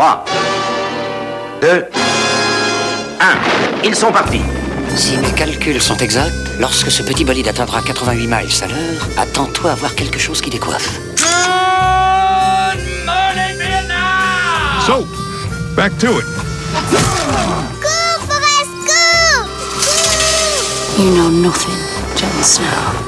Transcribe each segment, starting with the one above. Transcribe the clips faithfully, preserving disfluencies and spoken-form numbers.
trois, deux, un. Ils sont partis. Si mes calculs sont exacts, lorsque ce petit bolide atteindra quatre-vingt-huit miles à l'heure, attends-toi à voir quelque chose qui décoiffe. Good morning, Vietnam! So, back to it. Go, Forrest, go! You know nothing, Jon Snow.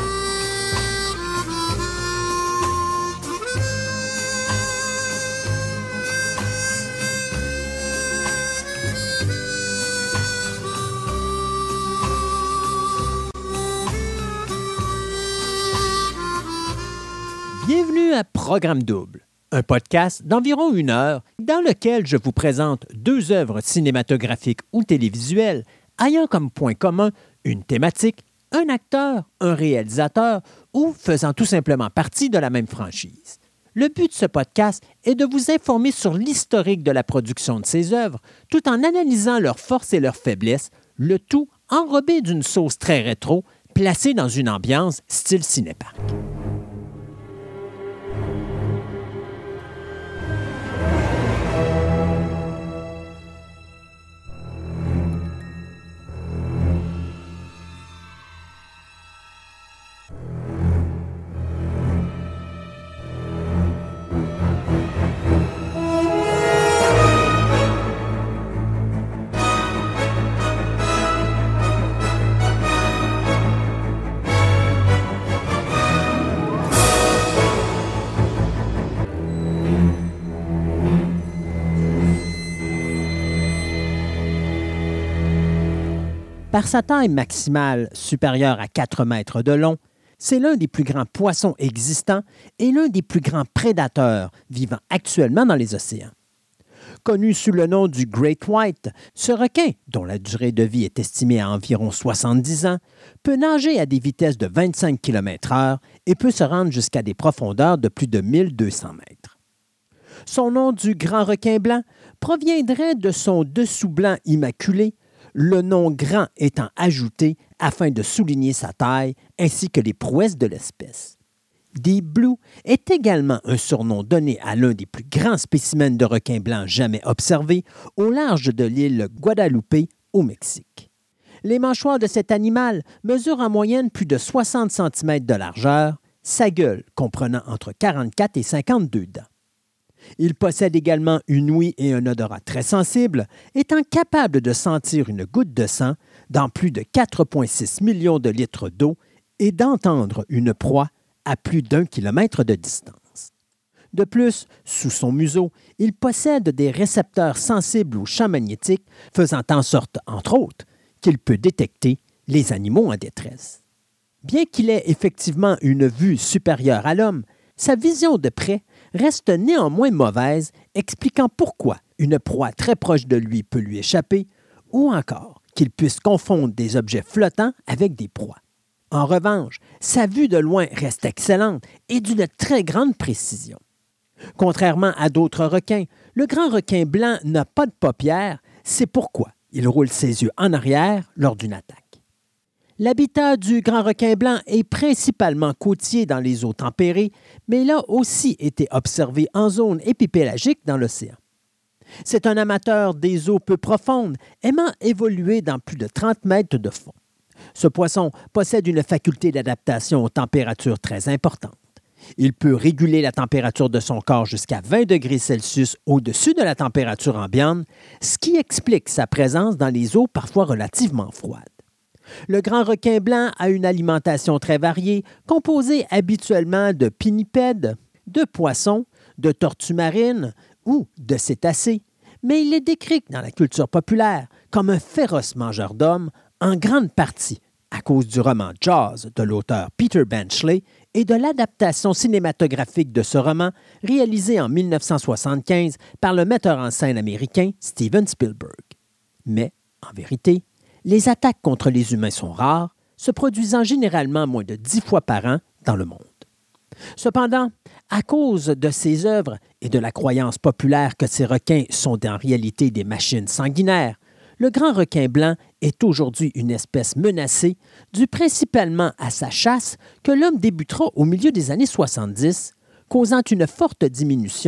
Bienvenue à Programme Double, un podcast d'environ une heure dans lequel je vous présente deux œuvres cinématographiques ou télévisuelles ayant comme point commun une thématique, un acteur, un réalisateur ou faisant tout simplement partie de la même franchise. Le but de ce podcast est de vous informer sur l'historique de la production de ces œuvres tout en analysant leurs forces et leurs faiblesses, le tout enrobé d'une sauce très rétro placée dans une ambiance style cinépark. Par sa taille maximale supérieure à quatre mètres de long, c'est l'un des plus grands poissons existants et l'un des plus grands prédateurs vivant actuellement dans les océans. Connu sous le nom du Great White, ce requin, dont la durée de vie est estimée à environ soixante-dix ans, peut nager à des vitesses de vingt-cinq kilomètres heure et peut se rendre jusqu'à des profondeurs de plus de mille deux cents mètres. Son nom du grand requin blanc proviendrait de son dessous blanc immaculé, le nom grand étant ajouté afin de souligner sa taille ainsi que les prouesses de l'espèce. Deep Blue est également un surnom donné à l'un des plus grands spécimens de requin blanc jamais observés au large de l'île Guadalupe au Mexique. Les mâchoires de cet animal mesurent en moyenne plus de soixante centimètres de largeur, sa gueule comprenant entre quarante-quatre et cinquante-deux dents. Il possède également une ouïe et un odorat très sensible, étant capable de sentir une goutte de sang dans plus de quatre virgule six millions de litres d'eau et d'entendre une proie à plus d'un kilomètre de distance. De plus, sous son museau, il possède des récepteurs sensibles aux champs magnétiques, faisant en sorte, entre autres, qu'il peut détecter les animaux en détresse. Bien qu'il ait effectivement une vue supérieure à l'homme, sa vision de près reste néanmoins mauvaise, expliquant pourquoi une proie très proche de lui peut lui échapper, ou encore qu'il puisse confondre des objets flottants avec des proies. En revanche, sa vue de loin reste excellente et d'une très grande précision. Contrairement à d'autres requins, le grand requin blanc n'a pas de paupières, c'est pourquoi il roule ses yeux en arrière lors d'une attaque. L'habitat du grand requin blanc est principalement côtier dans les eaux tempérées, mais il a aussi été observé en zone épipélagique dans l'océan. C'est un amateur des eaux peu profondes, aimant évoluer dans plus de trente mètres de fond. Ce poisson possède une faculté d'adaptation aux températures très importante. Il peut réguler la température de son corps jusqu'à vingt degrés Celsius au-dessus de la température ambiante, ce qui explique sa présence dans les eaux parfois relativement froides. Le grand requin blanc a une alimentation très variée, composée habituellement de pinnipèdes, de poissons, de tortues marines ou de cétacés, mais il est décrit dans la culture populaire comme un féroce mangeur d'hommes, en grande partie à cause du roman Jaws de l'auteur Peter Benchley et de l'adaptation cinématographique de ce roman réalisé en mille neuf cent soixante-quinze par le metteur en scène américain Steven Spielberg. Mais, en vérité, les attaques contre les humains sont rares, se produisant généralement moins de dix fois par an dans le monde. Cependant, à cause de ces œuvres et de la croyance populaire que ces requins sont en réalité des machines sanguinaires, le grand requin blanc est aujourd'hui une espèce menacée, due principalement à sa chasse que l'homme débutera au milieu des années soixante-dix, causant une forte diminution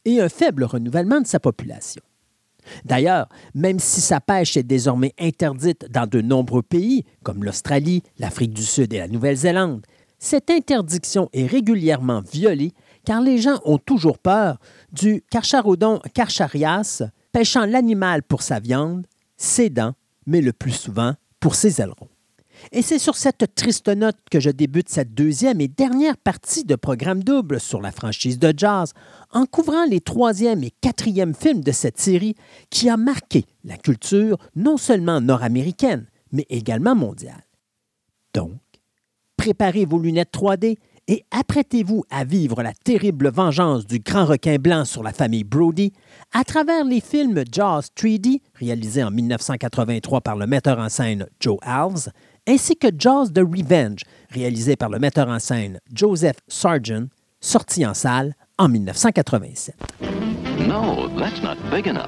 et un faible renouvellement de sa population. D'ailleurs, même si sa pêche est désormais interdite dans de nombreux pays, comme l'Australie, l'Afrique du Sud et la Nouvelle-Zélande, cette interdiction est régulièrement violée car les gens ont toujours peur du Carcharodon carcharias, pêchant l'animal pour sa viande, ses dents, mais le plus souvent pour ses ailerons. Et c'est sur cette triste note que je débute cette deuxième et dernière partie de Programme double sur la franchise de Jaws, en couvrant les troisième et quatrième films de cette série qui a marqué la culture non seulement nord-américaine, mais également mondiale. Donc, préparez vos lunettes trois D et apprêtez-vous à vivre la terrible vengeance du grand requin blanc sur la famille Brody à travers les films Jaws trois D, réalisés en dix-neuf cent quatre-vingt-trois par le metteur en scène Joe Alves, ainsi que Jaws the Revenge, réalisé par le metteur en scène Joseph Sargent, sorti en salle en dix-neuf cent quatre-vingt-sept. No, that's not big enough.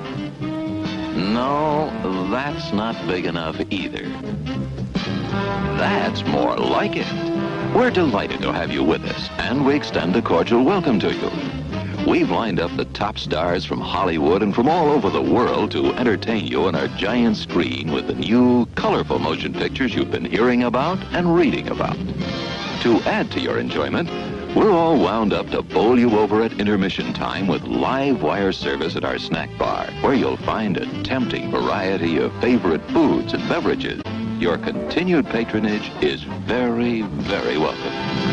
No, that's not big enough either. That's more like it. We're delighted to have you with us, and we extend a cordial welcome to you. We've lined up the top stars from Hollywood and from all over the world to entertain you on our giant screen with the new, colorful motion pictures you've been hearing about and reading about. To add to your enjoyment, we're all wound up to bowl you over at intermission time with live wire service at our snack bar, where you'll find a tempting variety of favorite foods and beverages. Your continued patronage is very, very welcome.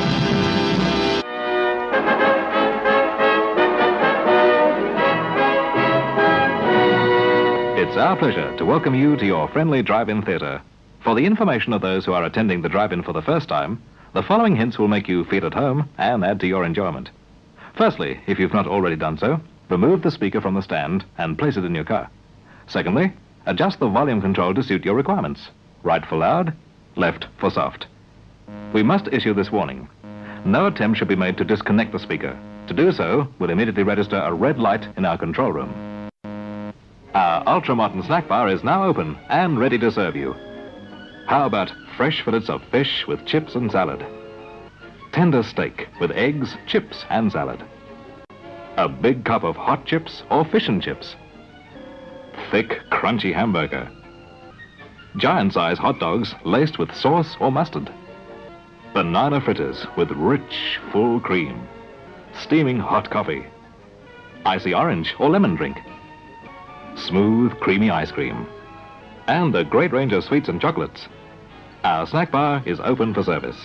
It's our pleasure to welcome you to your friendly drive-in theatre. For the information of those who are attending the drive-in for the first time, the following hints will make you feel at home and add to your enjoyment. Firstly, if you've not already done so, remove the speaker from the stand and place it in your car. Secondly, adjust the volume control to suit your requirements. Right for loud, left for soft. We must issue this warning. No attempt should be made to disconnect the speaker. To do so will immediately register a red light in our control room. Our ultra-modern snack bar is now open and ready to serve you. How about fresh fillets of fish with chips and salad? Tender steak with eggs, chips and salad? A big cup of hot chips or fish and chips? Thick, crunchy hamburger? Giant-size hot dogs laced with sauce or mustard? Banana fritters with rich, full cream? Steaming hot coffee? Icy orange or lemon drink? Smooth, creamy ice cream? And a great range of sweets and chocolates? Our snack bar is open for service.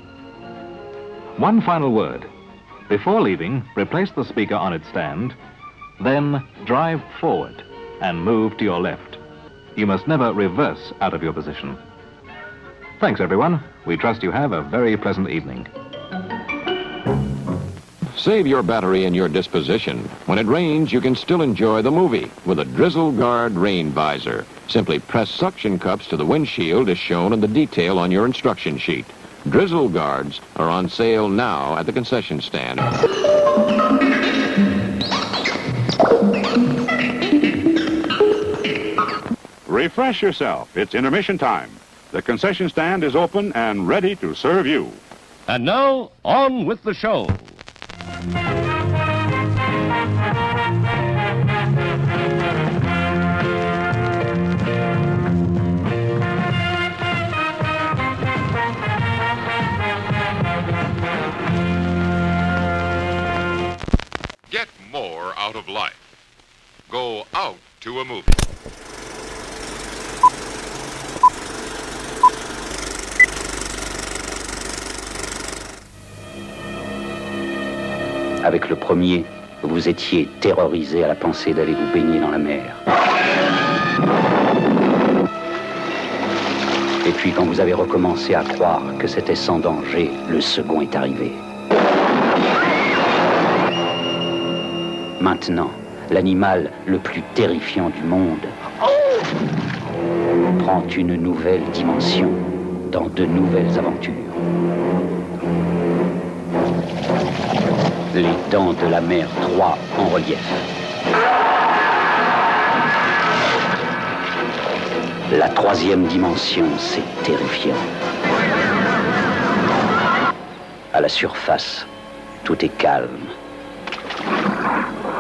One final word. Before leaving, replace the speaker on its stand, then drive forward and move to your left. You must never reverse out of your position. Thanks, everyone. We trust you have a very pleasant evening. Save your battery and your disposition. When it rains, you can still enjoy the movie with a Drizzle Guard rain visor. Simply press suction cups to the windshield as shown in the detail on your instruction sheet. Drizzle Guards are on sale now at the concession stand. Refresh yourself. It's intermission time. The concession stand is open and ready to serve you. And now, on with the show. Get more out of life. Go out to a movie. Avec le premier, vous étiez terrorisé à la pensée d'aller vous baigner dans la mer. Et puis quand vous avez recommencé à croire que c'était sans danger, le second est arrivé. Maintenant, l'animal le plus terrifiant du monde prend une nouvelle dimension dans de nouvelles aventures. Les dents de la mer trois en relief. La troisième dimension, c'est terrifiant. À la surface, tout est calme.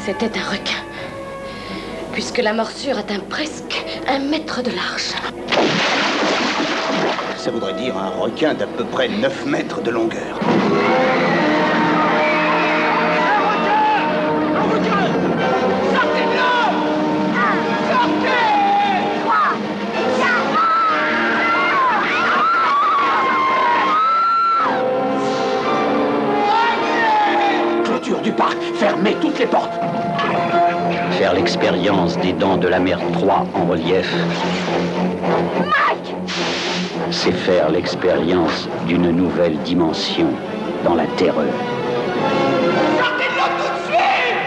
C'était un requin, puisque la morsure atteint presque un mètre de large. Ça voudrait dire un requin d'à peu près neuf mètres de longueur. Clôture du parc, fermez toutes les portes. Faire l'expérience des dents de la mer trois en relief, Mike! c'est faire l'expérience d'une nouvelle dimension dans la terreur. Sortez-le tout de suite!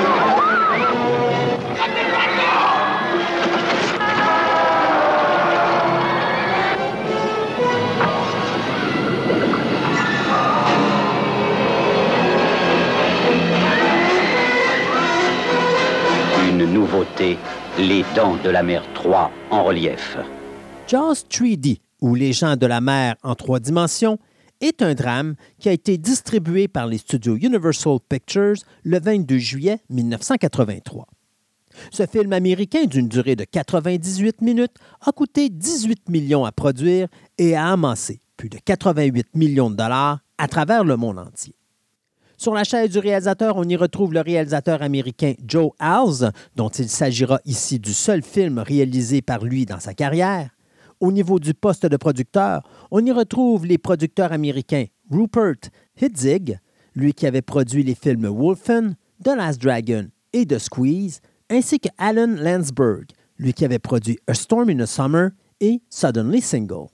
Une nouveauté, les dents de la mer trois en relief. Jaws trois D, ou Les gens de la mer en trois dimensions, est un drame qui a été distribué par les studios Universal Pictures le vingt-deux juillet mille neuf cent quatre-vingt-trois. Ce film américain d'une durée de quatre-vingt-dix-huit minutes a coûté dix-huit millions à produire et a amassé plus de quatre-vingt-huit millions de dollars à travers le monde entier. Sur la chaise du réalisateur, on y retrouve le réalisateur américain Joe Howes, dont il s'agira ici du seul film réalisé par lui dans sa carrière. Au niveau du poste de producteur, on y retrouve les producteurs américains Rupert Hitzig, lui qui avait produit les films Wolfen, The Last Dragon et The Squeeze, ainsi que Alan Landsberg, lui qui avait produit A Storm in the Summer et Suddenly Single.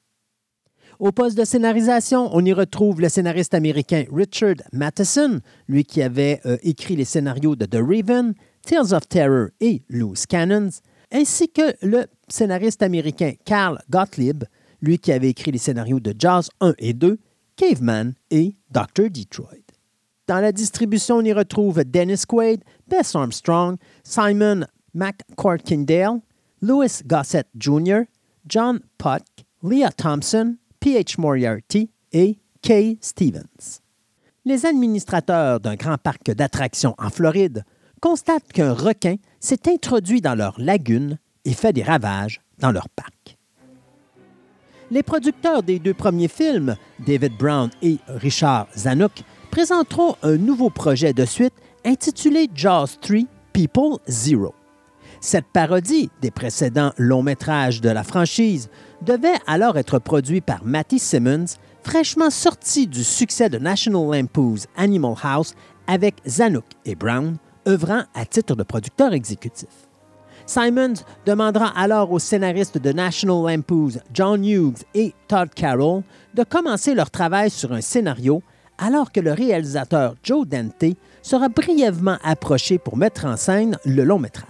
Au poste de scénarisation, on y retrouve le scénariste américain Richard Matheson, lui qui avait euh, écrit les scénarios de The Raven, Tales of Terror et Loose Cannons, ainsi que le scénariste américain Carl Gottlieb, lui qui avait écrit les scénarios de Jaws un et deux, Caveman et docteur Detroit. Dans la distribution, on y retrouve Dennis Quaid, Bess Armstrong, Simon McCorkindale, Louis Gossett Junior, John Puck, Leah Thompson, P H Moriarty et Kay Stevens. Les administrateurs d'un grand parc d'attractions en Floride constatent qu'un requin s'est introduit dans leur lagune et fait des ravages dans leur parc. Les producteurs des deux premiers films, David Brown et Richard Zanuck, présenteront un nouveau projet de suite intitulé Jaws trois People Zero. Cette parodie des précédents longs métrages de la franchise devait alors être produite par Matty Simmons, fraîchement sorti du succès de National Lampoon's Animal House avec Zanuck et Brown, œuvrant à titre de producteur exécutif. Simmons demandera alors aux scénaristes de National Lampoon's John Hughes et Todd Carroll de commencer leur travail sur un scénario, alors que le réalisateur Joe Dante sera brièvement approché pour mettre en scène le long métrage.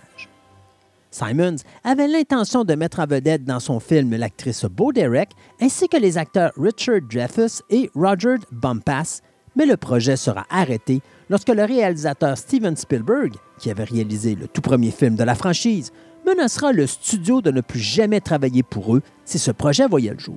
Simmons avait l'intention de mettre en vedette dans son film l'actrice Bo Derek ainsi que les acteurs Richard Dreyfuss et Roger Bumpass, mais le projet sera arrêté lorsque le réalisateur Steven Spielberg, qui avait réalisé le tout premier film de la franchise, menacera le studio de ne plus jamais travailler pour eux si ce projet voyait le jour.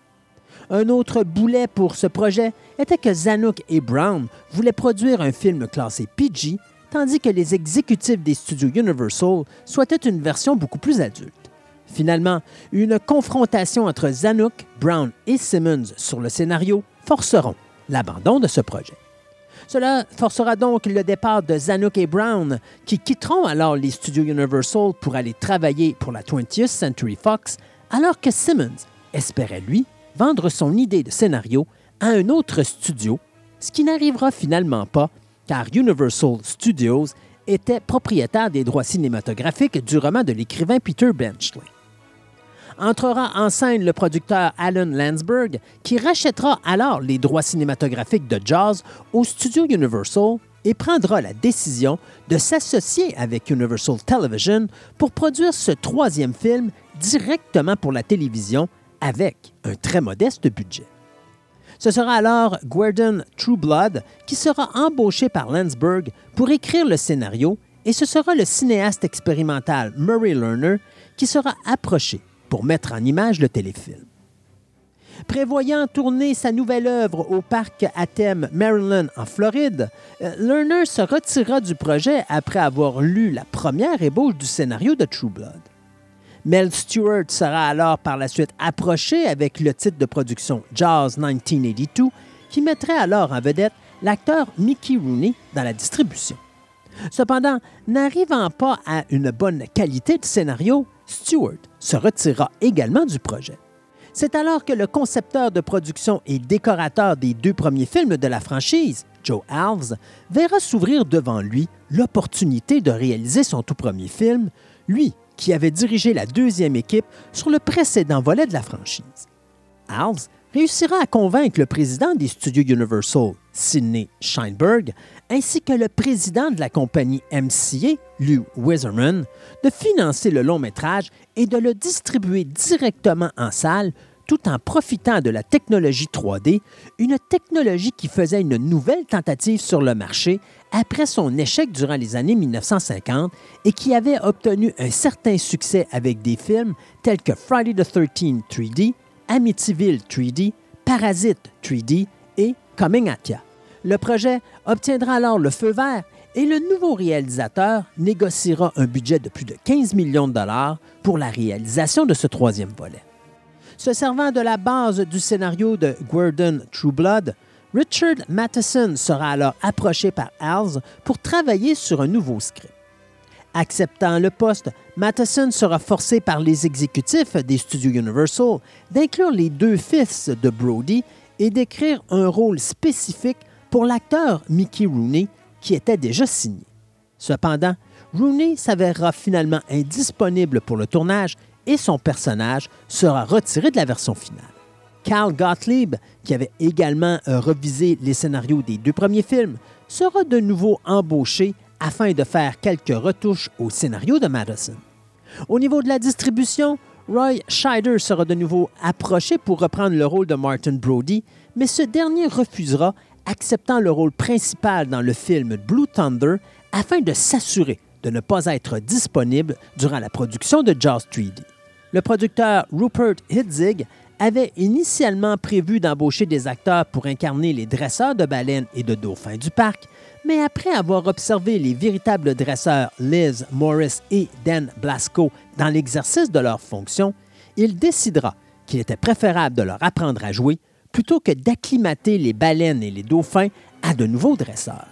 Un autre boulet pour ce projet était que Zanuck et Brown voulaient produire un film classé P G, tandis que les exécutifs des studios Universal souhaitaient une version beaucoup plus adulte. Finalement, une confrontation entre Zanuck, Brown et Simmons sur le scénario forceront l'abandon de ce projet. Cela forcera donc le départ de Zanuck et Brown, qui quitteront alors les studios Universal pour aller travailler pour la twentieth Century Fox, alors que Simmons espérait, lui, vendre son idée de scénario à un autre studio, ce qui n'arrivera finalement pas, car Universal Studios était propriétaire des droits cinématographiques du roman de l'écrivain Peter Benchley. Entrera en scène le producteur Alan Landsberg, qui rachètera alors les droits cinématographiques de Jaws au studio Universal et prendra la décision de s'associer avec Universal Television pour produire ce troisième film directement pour la télévision avec un très modeste budget. Ce sera alors Gordon Trueblood qui sera embauché par Landsberg pour écrire le scénario et ce sera le cinéaste expérimental Murray Lerner qui sera approché pour mettre en image le téléfilm. Prévoyant tourner sa nouvelle œuvre au parc à thème Maryland en Floride, Lerner se retira du projet après avoir lu la première ébauche du scénario de True Blood. Mel Stewart sera alors par la suite approché avec le titre de production Jaws dix-neuf quatre-vingt-deux, qui mettrait alors en vedette l'acteur Mickey Rooney dans la distribution. Cependant, n'arrivant pas à une bonne qualité de scénario, Stewart se retira également du projet. C'est alors que le concepteur de production et décorateur des deux premiers films de la franchise, Joe Alves, verra s'ouvrir devant lui l'opportunité de réaliser son tout premier film, lui qui avait dirigé la deuxième équipe sur le précédent volet de la franchise. Alves réussira à convaincre le président des studios Universal, Sidney Sheinberg, ainsi que le président de la compagnie M C A, Lou Wiserman, de financer le long-métrage et de le distribuer directement en salle, tout en profitant de la technologie trois D, une technologie qui faisait une nouvelle tentative sur le marché après son échec durant les années mille neuf cent cinquante et qui avait obtenu un certain succès avec des films tels que Friday the thirteenth trois D, Amityville trois D, Parasite trois D et Coming at Ya. Le projet obtiendra alors le feu vert et le nouveau réalisateur négociera un budget de plus de quinze millions de dollars pour la réalisation de ce troisième volet. Se servant de la base du scénario de Gordon True Blood, Richard Matheson sera alors approché par Alves pour travailler sur un nouveau script. Acceptant le poste, Matheson sera forcé par les exécutifs des studios Universal d'inclure les deux fils de Brody et d'écrire un rôle spécifique pour l'acteur Mickey Rooney qui était déjà signé. Cependant, Rooney s'avérera finalement indisponible pour le tournage et son personnage sera retiré de la version finale. Cal Gottlieb, qui avait également euh, revisé les scénarios des deux premiers films, sera de nouveau embauché afin de faire quelques retouches au scénario de Madison. Au niveau de la distribution, Roy Scheider sera de nouveau approché pour reprendre le rôle de Martin Brody, mais ce dernier refusera, acceptant le rôle principal dans le film Blue Thunder afin de s'assurer de ne pas être disponible durant la production de Jaws trois D. Le producteur Rupert Hitzig avait initialement prévu d'embaucher des acteurs pour incarner les dresseurs de baleines et de dauphins du parc, mais après avoir observé les véritables dresseurs Liz Morris et Dan Blasco dans l'exercice de leurs fonctions, il décidera qu'il était préférable de leur apprendre à jouer plutôt que d'acclimater les baleines et les dauphins à de nouveaux dresseurs.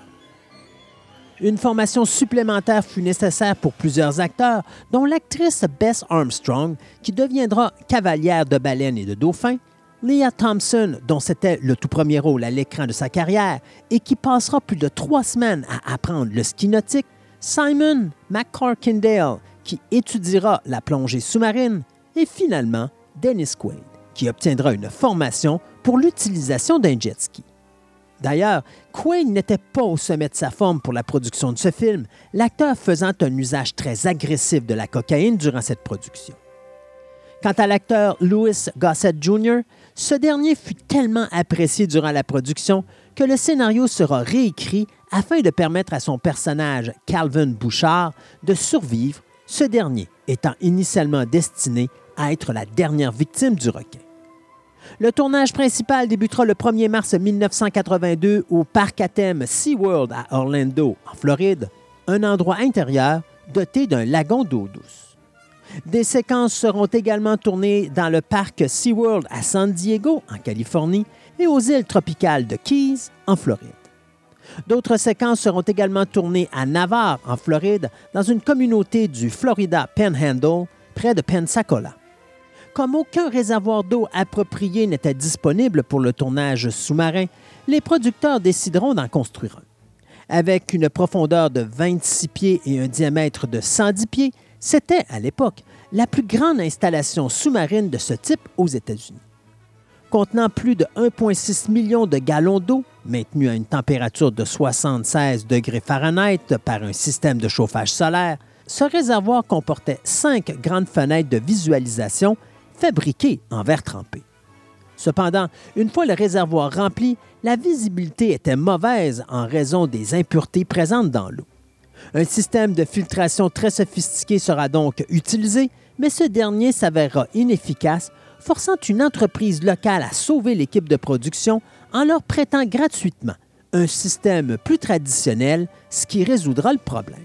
Une formation supplémentaire fut nécessaire pour plusieurs acteurs, dont l'actrice Bess Armstrong, qui deviendra cavalière de baleines et de dauphins, Leah Thompson, dont c'était le tout premier rôle à l'écran de sa carrière et qui passera plus de trois semaines à apprendre le ski nautique, Simon McCorkindale, qui étudiera la plongée sous-marine, et finalement Dennis Quaid, qui obtiendra une formation pour l'utilisation d'un jet ski. D'ailleurs, Quaid n'était pas au sommet de sa forme pour la production de ce film, l'acteur faisant un usage très agressif de la cocaïne durant cette production. Quant à l'acteur Louis Gossett junior, ce dernier fut tellement apprécié durant la production que le scénario sera réécrit afin de permettre à son personnage, Calvin Bouchard, de survivre, ce dernier étant initialement destiné à être la dernière victime du requin. Le tournage principal débutera le premier mars mille neuf cent quatre-vingt-deux au parc à thème SeaWorld à Orlando, en Floride, un endroit intérieur doté d'un lagon d'eau douce. Des séquences seront également tournées dans le parc SeaWorld à San Diego, en Californie, et aux îles tropicales de Keys, en Floride. D'autres séquences seront également tournées à Navarre, en Floride, dans une communauté du Florida Panhandle, près de Pensacola. Comme aucun réservoir d'eau approprié n'était disponible pour le tournage sous-marin, les producteurs décideront d'en construire un. Avec une profondeur de vingt-six pieds et un diamètre de cent dix pieds, c'était, à l'époque, la plus grande installation sous-marine de ce type aux États-Unis. Contenant plus de un virgule six million de gallons d'eau, maintenus à une température de soixante-seize degrés Fahrenheit par un système de chauffage solaire, ce réservoir comportait cinq grandes fenêtres de visualisation fabriquées en verre trempé. Cependant, une fois le réservoir rempli, la visibilité était mauvaise en raison des impuretés présentes dans l'eau. Un système de filtration très sophistiqué sera donc utilisé, mais ce dernier s'avérera inefficace, forçant une entreprise locale à sauver l'équipe de production en leur prêtant gratuitement un système plus traditionnel, ce qui résoudra le problème.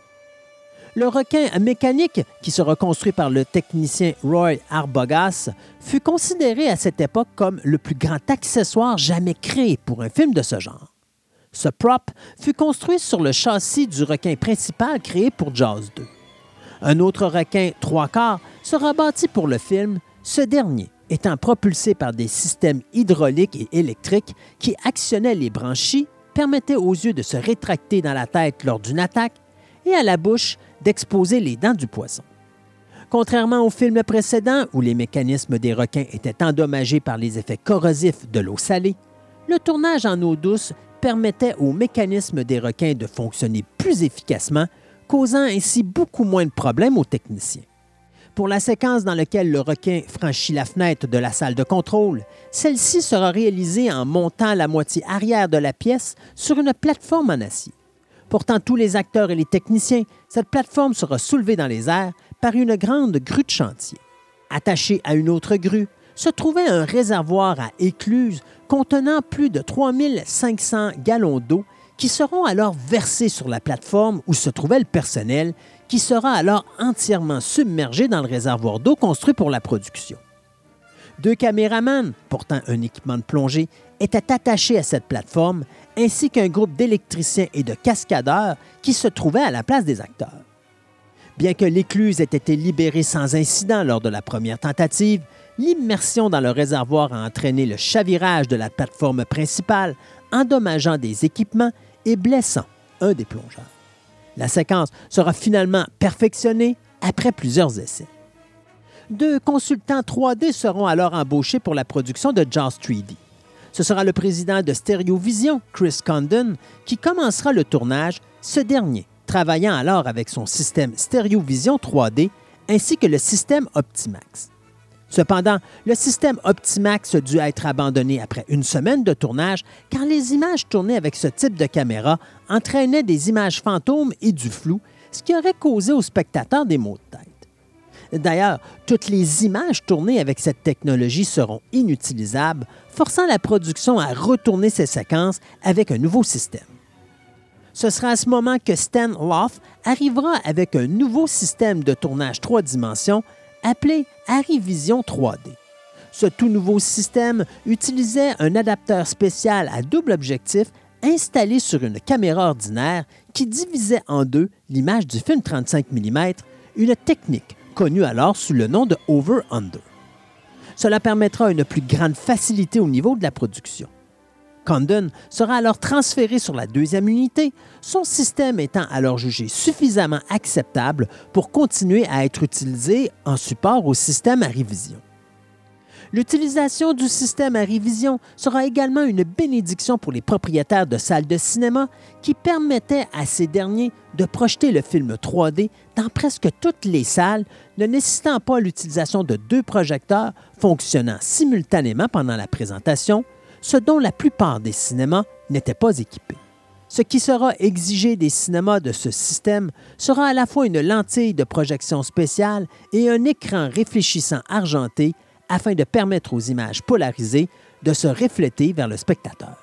Le requin mécanique, qui sera construit par le technicien Roy Arbogast, fut considéré à cette époque comme le plus grand accessoire jamais créé pour un film de ce genre. Ce prop fut construit sur le châssis du requin principal créé pour Jaws deux. Un autre requin trois quarts sera bâti pour le film, ce dernier étant propulsé par des systèmes hydrauliques et électriques qui actionnaient les branchies, permettaient aux yeux de se rétracter dans la tête lors d'une attaque et à la bouche d'exposer les dents du poisson. Contrairement au film précédent où les mécanismes des requins étaient endommagés par les effets corrosifs de l'eau salée, le tournage en eau douce permettait aux mécanismes des requins de fonctionner plus efficacement, causant ainsi beaucoup moins de problèmes aux techniciens. Pour la séquence dans laquelle le requin franchit la fenêtre de la salle de contrôle, celle-ci sera réalisée en montant la moitié arrière de la pièce sur une plateforme en acier. Portant tous les acteurs et les techniciens, cette plateforme sera soulevée dans les airs par une grande grue de chantier. Attachée à une autre grue, se trouvait un réservoir à écluse contenant plus de trois mille cinq cents gallons d'eau qui seront alors versés sur la plateforme où se trouvait le personnel, qui sera alors entièrement submergé dans le réservoir d'eau construit pour la production. Deux caméramans, portant un équipement de plongée, étaient attachés à cette plateforme, ainsi qu'un groupe d'électriciens et de cascadeurs qui se trouvaient à la place des acteurs. Bien que l'écluse ait été libérée sans incident lors de la première tentative, l'immersion dans le réservoir a entraîné le chavirage de la plateforme principale, endommageant des équipements et blessant un des plongeurs. La séquence sera finalement perfectionnée après plusieurs essais. Deux consultants trois D seront alors embauchés pour la production de Jaws trois D. Ce sera le président de Stereovision, Chris Condon, qui commencera le tournage, ce dernier travaillant alors avec son système Stereovision trois D ainsi que le système Optimax. Cependant, le système Optimax dut être abandonné après une semaine de tournage car les images tournées avec ce type de caméra entraînaient des images fantômes et du flou, ce qui aurait causé aux spectateurs des maux de tête. D'ailleurs, toutes les images tournées avec cette technologie seront inutilisables, forçant la production à retourner ses séquences avec un nouveau système. Ce sera à ce moment que Stan Loft arrivera avec un nouveau système de tournage trois dimensions appelé Arrivision trois D. Ce tout nouveau système utilisait un adapteur spécial à double objectif installé sur une caméra ordinaire qui divisait en deux l'image du film trente-cinq millimètres, une technique connue alors sous le nom de over-under. Cela permettra une plus grande facilité au niveau de la production. Condon sera alors transféré sur la deuxième unité, son système étant alors jugé suffisamment acceptable pour continuer à être utilisé en support au système Arrivision. L'utilisation du système Arrivision sera également une bénédiction pour les propriétaires de salles de cinéma qui permettait à ces derniers de projeter le film trois D dans presque toutes les salles, ne nécessitant pas l'utilisation de deux projecteurs fonctionnant simultanément pendant la présentation, ce dont la plupart des cinémas n'étaient pas équipés. Ce qui sera exigé des cinémas de ce système sera à la fois une lentille de projection spéciale et un écran réfléchissant argenté afin de permettre aux images polarisées de se refléter vers le spectateur.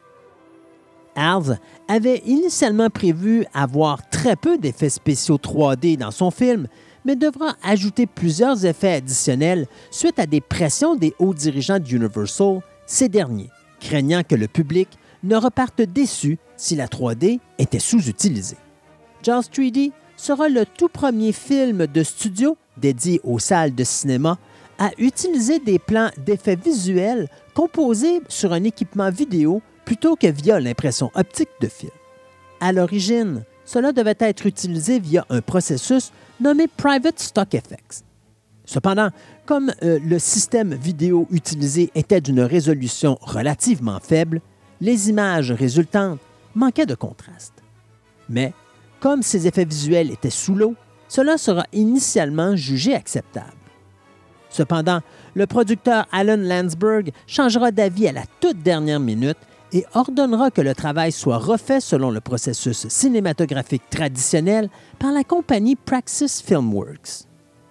Alves avait initialement prévu avoir très peu d'effets spéciaux trois D dans son film, mais devra ajouter plusieurs effets additionnels suite à des pressions des hauts dirigeants d'Universal, ces derniers, craignant que le public ne reparte déçu si la trois D était sous-utilisée. Jaws trois D sera le tout premier film de studio dédié aux salles de cinéma à utiliser des plans d'effets visuels composés sur un équipement vidéo plutôt que via l'impression optique de film. À l'origine, cela devait être utilisé via un processus nommé Private Stock Effects. Cependant, comme euh, le système vidéo utilisé était d'une résolution relativement faible, les images résultantes manquaient de contraste. Mais, comme ces effets visuels étaient sous l'eau, cela sera initialement jugé acceptable. Cependant, le producteur Alan Landsberg changera d'avis à la toute dernière minute et ordonnera que le travail soit refait selon le processus cinématographique traditionnel par la compagnie Praxis Filmworks.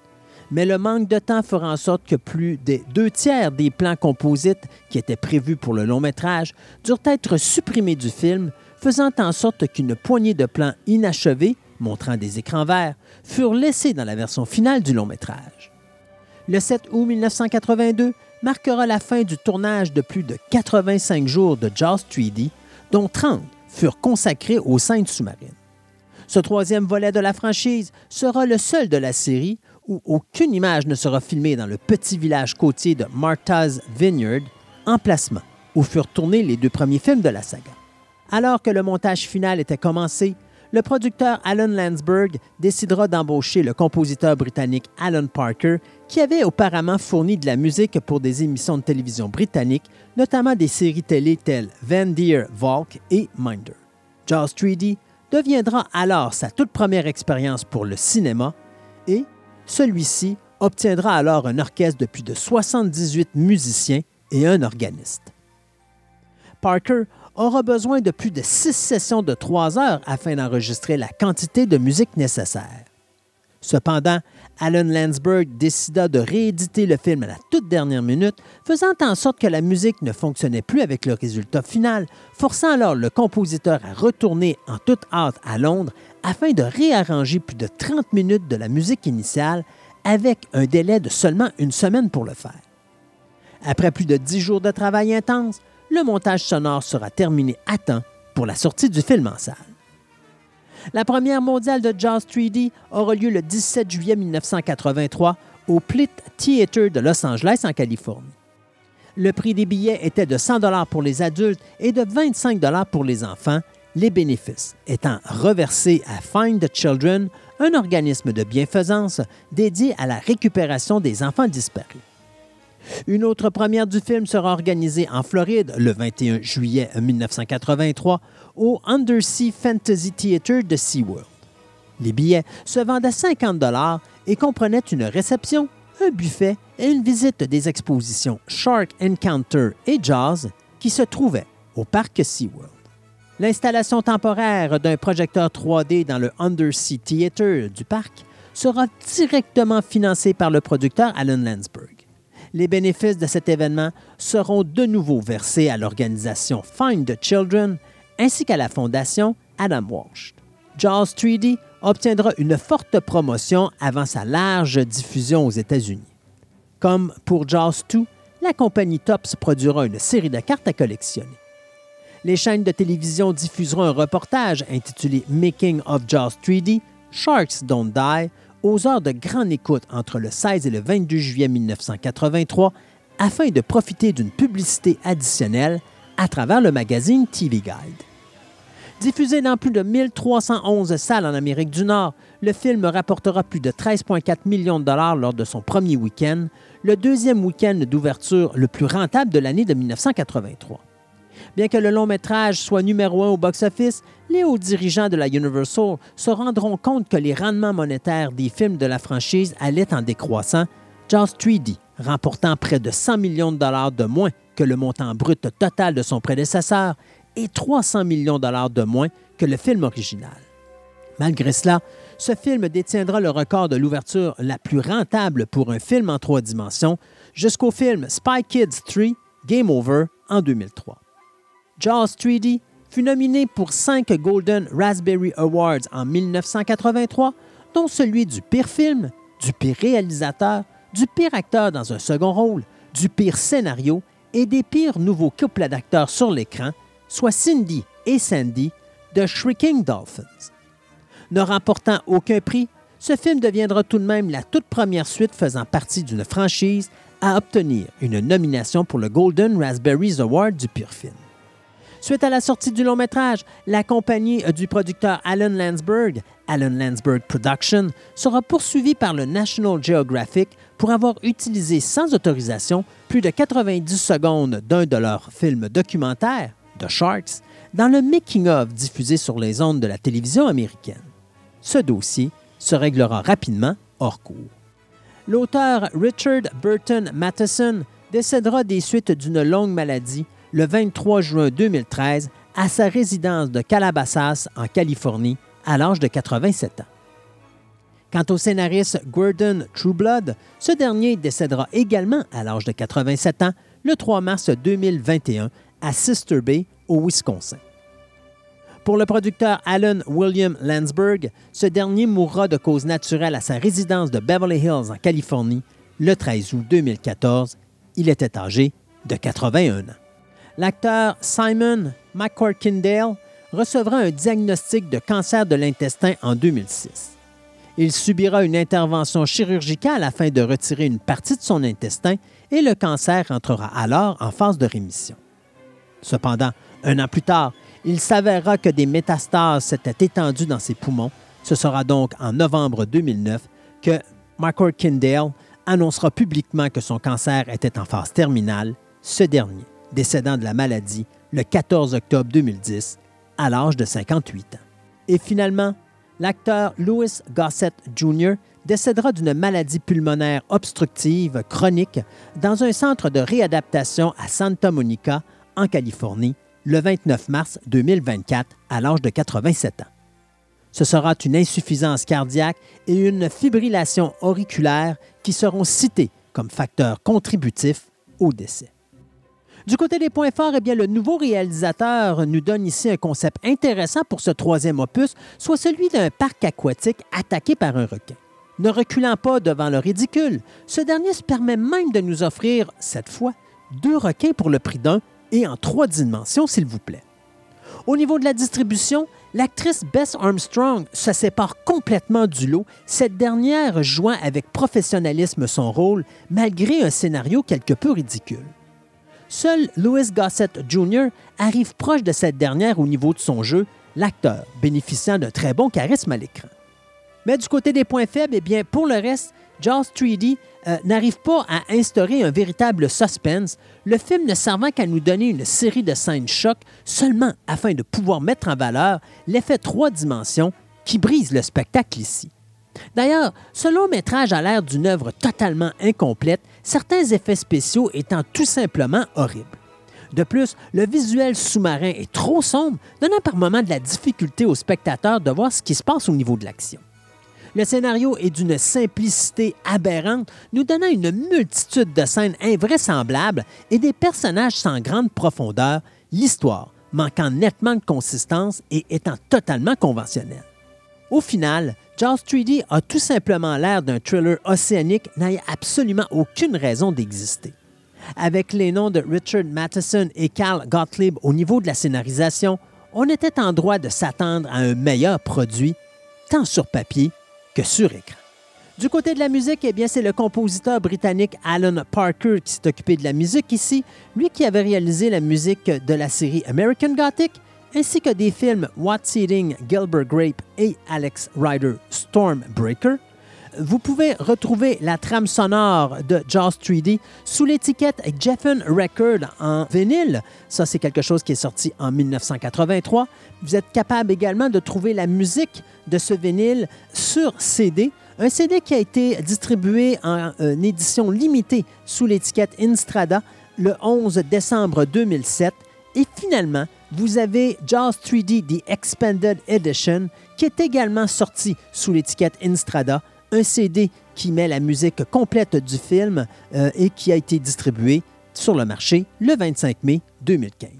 Mais le manque de temps fera en sorte que plus des deux tiers des plans composites qui étaient prévus pour le long-métrage durent être supprimés du film, faisant en sorte qu'une poignée de plans inachevés, montrant des écrans verts, furent laissés dans la version finale du long-métrage. Le sept août mille neuf cent quatre-vingt-deux marquera la fin du tournage de plus de quatre-vingt-cinq jours de Jaws trois D, dont trente furent consacrés aux scènes sous-marines. Ce troisième volet de la franchise sera le seul de la série où aucune image ne sera filmée dans le petit village côtier de Martha's Vineyard, emplacement où furent tournés les deux premiers films de la saga. Alors que le montage final était commencé, le producteur Alan Landsberg décidera d'embaucher le compositeur britannique Alan Parker, qui avait auparavant fourni de la musique pour des émissions de télévision britanniques, notamment des séries télé telles Van Der Valk et Minder. Jaws trois D deviendra alors sa toute première expérience pour le cinéma et celui-ci obtiendra alors un orchestre de plus de soixante-dix-huit musiciens et un organiste. Parker aura besoin de plus de six sessions de trois heures afin d'enregistrer la quantité de musique nécessaire. Cependant, Alan Landsberg décida de rééditer le film à la toute dernière minute, faisant en sorte que la musique ne fonctionnait plus avec le résultat final, forçant alors le compositeur à retourner en toute hâte à Londres afin de réarranger plus de trente minutes de la musique initiale avec un délai de seulement une semaine pour le faire. Après plus de dix jours de travail intense, le montage sonore sera terminé à temps pour la sortie du film en salle. La première mondiale de Jaws trois D aura lieu le dix-sept juillet mille neuf cent quatre-vingt-trois au Plitt Theatre de Los Angeles, en Californie. Le prix des billets était de cent dollars pour les adultes et de vingt-cinq dollars pour les enfants, les bénéfices étant reversés à Find the Children, un organisme de bienfaisance dédié à la récupération des enfants disparus. Une autre première du film sera organisée en Floride le vingt et un juillet mille neuf cent quatre-vingt-trois au Undersea Fantasy Theatre de SeaWorld. Les billets se vendent à cinquante dollars et comprenaient une réception, un buffet et une visite des expositions Shark Encounter et Jaws qui se trouvaient au parc SeaWorld. L'installation temporaire d'un projecteur trois D dans le Undersea Theatre du parc sera directement financée par le producteur Alan Landsberg. Les bénéfices de cet événement seront de nouveau versés à l'organisation Find the Children ainsi qu'à la fondation Adam Walsh. Jaws trois D obtiendra une forte promotion avant sa large diffusion aux États-Unis. Comme pour Jaws deux, la compagnie Topps produira une série de cartes à collectionner. Les chaînes de télévision diffuseront un reportage intitulé « Making of Jaws trois D – Sharks Don't Die » aux heures de grande écoute entre le seize et le vingt-deux juillet mille neuf cent quatre-vingt-trois afin de profiter d'une publicité additionnelle à travers le magazine T V Guide. Diffusé dans plus de mille trois cent onze salles en Amérique du Nord, le film rapportera plus de treize virgule quatre millions de dollars lors de son premier week-end, le deuxième week-end d'ouverture le plus rentable de l'année de mille neuf cent quatre-vingt-trois. Bien que le long-métrage soit numéro un au box-office, les hauts dirigeants de la Universal se rendront compte que les rendements monétaires des films de la franchise allaient en décroissant, Jaws trois D remportant près de cent millions de dollars de moins que le montant brut total de son prédécesseur et trois cents millions de dollars de moins que le film original. Malgré cela, ce film détiendra le record de l'ouverture la plus rentable pour un film en trois dimensions jusqu'au film Spy Kids trois – Game Over en deux mille trois. Jaws trois D fut nominé pour cinq Golden Raspberry Awards en mille neuf cent quatre-vingt-trois, dont celui du pire film, du pire réalisateur, du pire acteur dans un second rôle, du pire scénario et des pires nouveaux couples d'acteurs sur l'écran, soit Cindy et Sandy de Shrieking Dolphins. Ne remportant aucun prix, ce film deviendra tout de même la toute première suite faisant partie d'une franchise à obtenir une nomination pour le Golden Raspberries Award du pire film. Suite à la sortie du long-métrage, la compagnie du producteur Alan Landsberg, Alan Landsberg Productions, sera poursuivie par le National Geographic pour avoir utilisé sans autorisation plus de quatre-vingt-dix secondes d'un de leurs films documentaires, The Sharks, dans le making-of diffusé sur les ondes de la télévision américaine. Ce dossier se réglera rapidement hors cours. L'auteur Richard Burton Matheson décédera des suites d'une longue maladie le vingt-trois juin deux mille treize à sa résidence de Calabasas, en Californie, à l'âge de quatre-vingt-sept ans. Quant au scénariste Gordon Trueblood, ce dernier décédera également à l'âge de quatre-vingt-sept ans le trois mars deux mille vingt et un à Sister Bay, au Wisconsin. Pour le producteur Alan William Landsberg, ce dernier mourra de cause naturelle à sa résidence de Beverly Hills en Californie le treize août deux mille quatorze. Il était âgé de quatre-vingt-un ans. L'acteur Simon McCorkindale recevra un diagnostic de cancer de l'intestin en deux mille six. Il subira une intervention chirurgicale afin de retirer une partie de son intestin et le cancer entrera alors en phase de rémission. Cependant, un an plus tard, il s'avérera que des métastases s'étaient étendues dans ses poumons. Ce sera donc en novembre deux mille neuf que McCorkindale annoncera publiquement que son cancer était en phase terminale, ce dernier décédant de la maladie le quatorze octobre deux mille dix à l'âge de cinquante-huit ans. Et finalement, l'acteur Louis Gossett junior décédera d'une maladie pulmonaire obstructive chronique dans un centre de réadaptation à Santa Monica, en Californie, le vingt-neuf mars deux mille vingt-quatre, à l'âge de quatre-vingt-sept ans. Ce sera une insuffisance cardiaque et une fibrillation auriculaire qui seront cités comme facteurs contributifs au décès. Du côté des points forts, eh bien, le nouveau réalisateur nous donne ici un concept intéressant pour ce troisième opus, soit celui d'un parc aquatique attaqué par un requin. Ne reculant pas devant le ridicule, ce dernier se permet même de nous offrir, cette fois, deux requins pour le prix d'un et en trois dimensions, s'il vous plaît. Au niveau de la distribution, l'actrice Bess Armstrong se sépare complètement du lot, cette dernière jouant avec professionnalisme son rôle, malgré un scénario quelque peu ridicule. Seul Louis Gossett junior arrive proche de cette dernière au niveau de son jeu, l'acteur bénéficiant d'un très bon charisme à l'écran. Mais du côté des points faibles, eh bien, pour le reste, Jaws trois D euh, n'arrive pas à instaurer un véritable suspense, le film ne servant qu'à nous donner une série de scènes choc seulement afin de pouvoir mettre en valeur l'effet trois dimensions qui brise le spectacle ici. D'ailleurs, ce long-métrage a l'air d'une œuvre totalement incomplète, certains effets spéciaux étant tout simplement horribles. De plus, le visuel sous-marin est trop sombre, donnant par moments de la difficulté aux spectateurs de voir ce qui se passe au niveau de l'action. Le scénario est d'une simplicité aberrante, nous donnant une multitude de scènes invraisemblables et des personnages sans grande profondeur, l'histoire manquant nettement de consistance et étant totalement conventionnelle. Au final, Jaws trois D a tout simplement l'air d'un thriller océanique n'ayant absolument aucune raison d'exister. Avec les noms de Richard Matheson et Cal Gottlieb au niveau de la scénarisation, on était en droit de s'attendre à un meilleur produit, tant sur papier que sur écran. Du côté de la musique, eh bien, c'est le compositeur britannique Alan Parker qui s'est occupé de la musique ici, lui qui avait réalisé la musique de la série American Gothic, ainsi que des films What's Eating Gilbert Grape et Alex Rider Stormbreaker. Vous pouvez retrouver la trame sonore de Jaws trois D sous l'étiquette Geffen Record en vinyle. Ça, c'est quelque chose qui est sorti en dix-neuf cent quatre-vingt-trois. Vous êtes capable également de trouver la musique de ce vinyle sur C D. Un C D qui a été distribué en une édition limitée sous l'étiquette Instrada le onze décembre deux mille sept. Et finalement, vous avez Jaws trois D The Expanded Edition qui est également sorti sous l'étiquette Instrada, un C D qui met la musique complète du film euh, et qui a été distribué sur le marché le vingt-cinq mai deux mille quinze.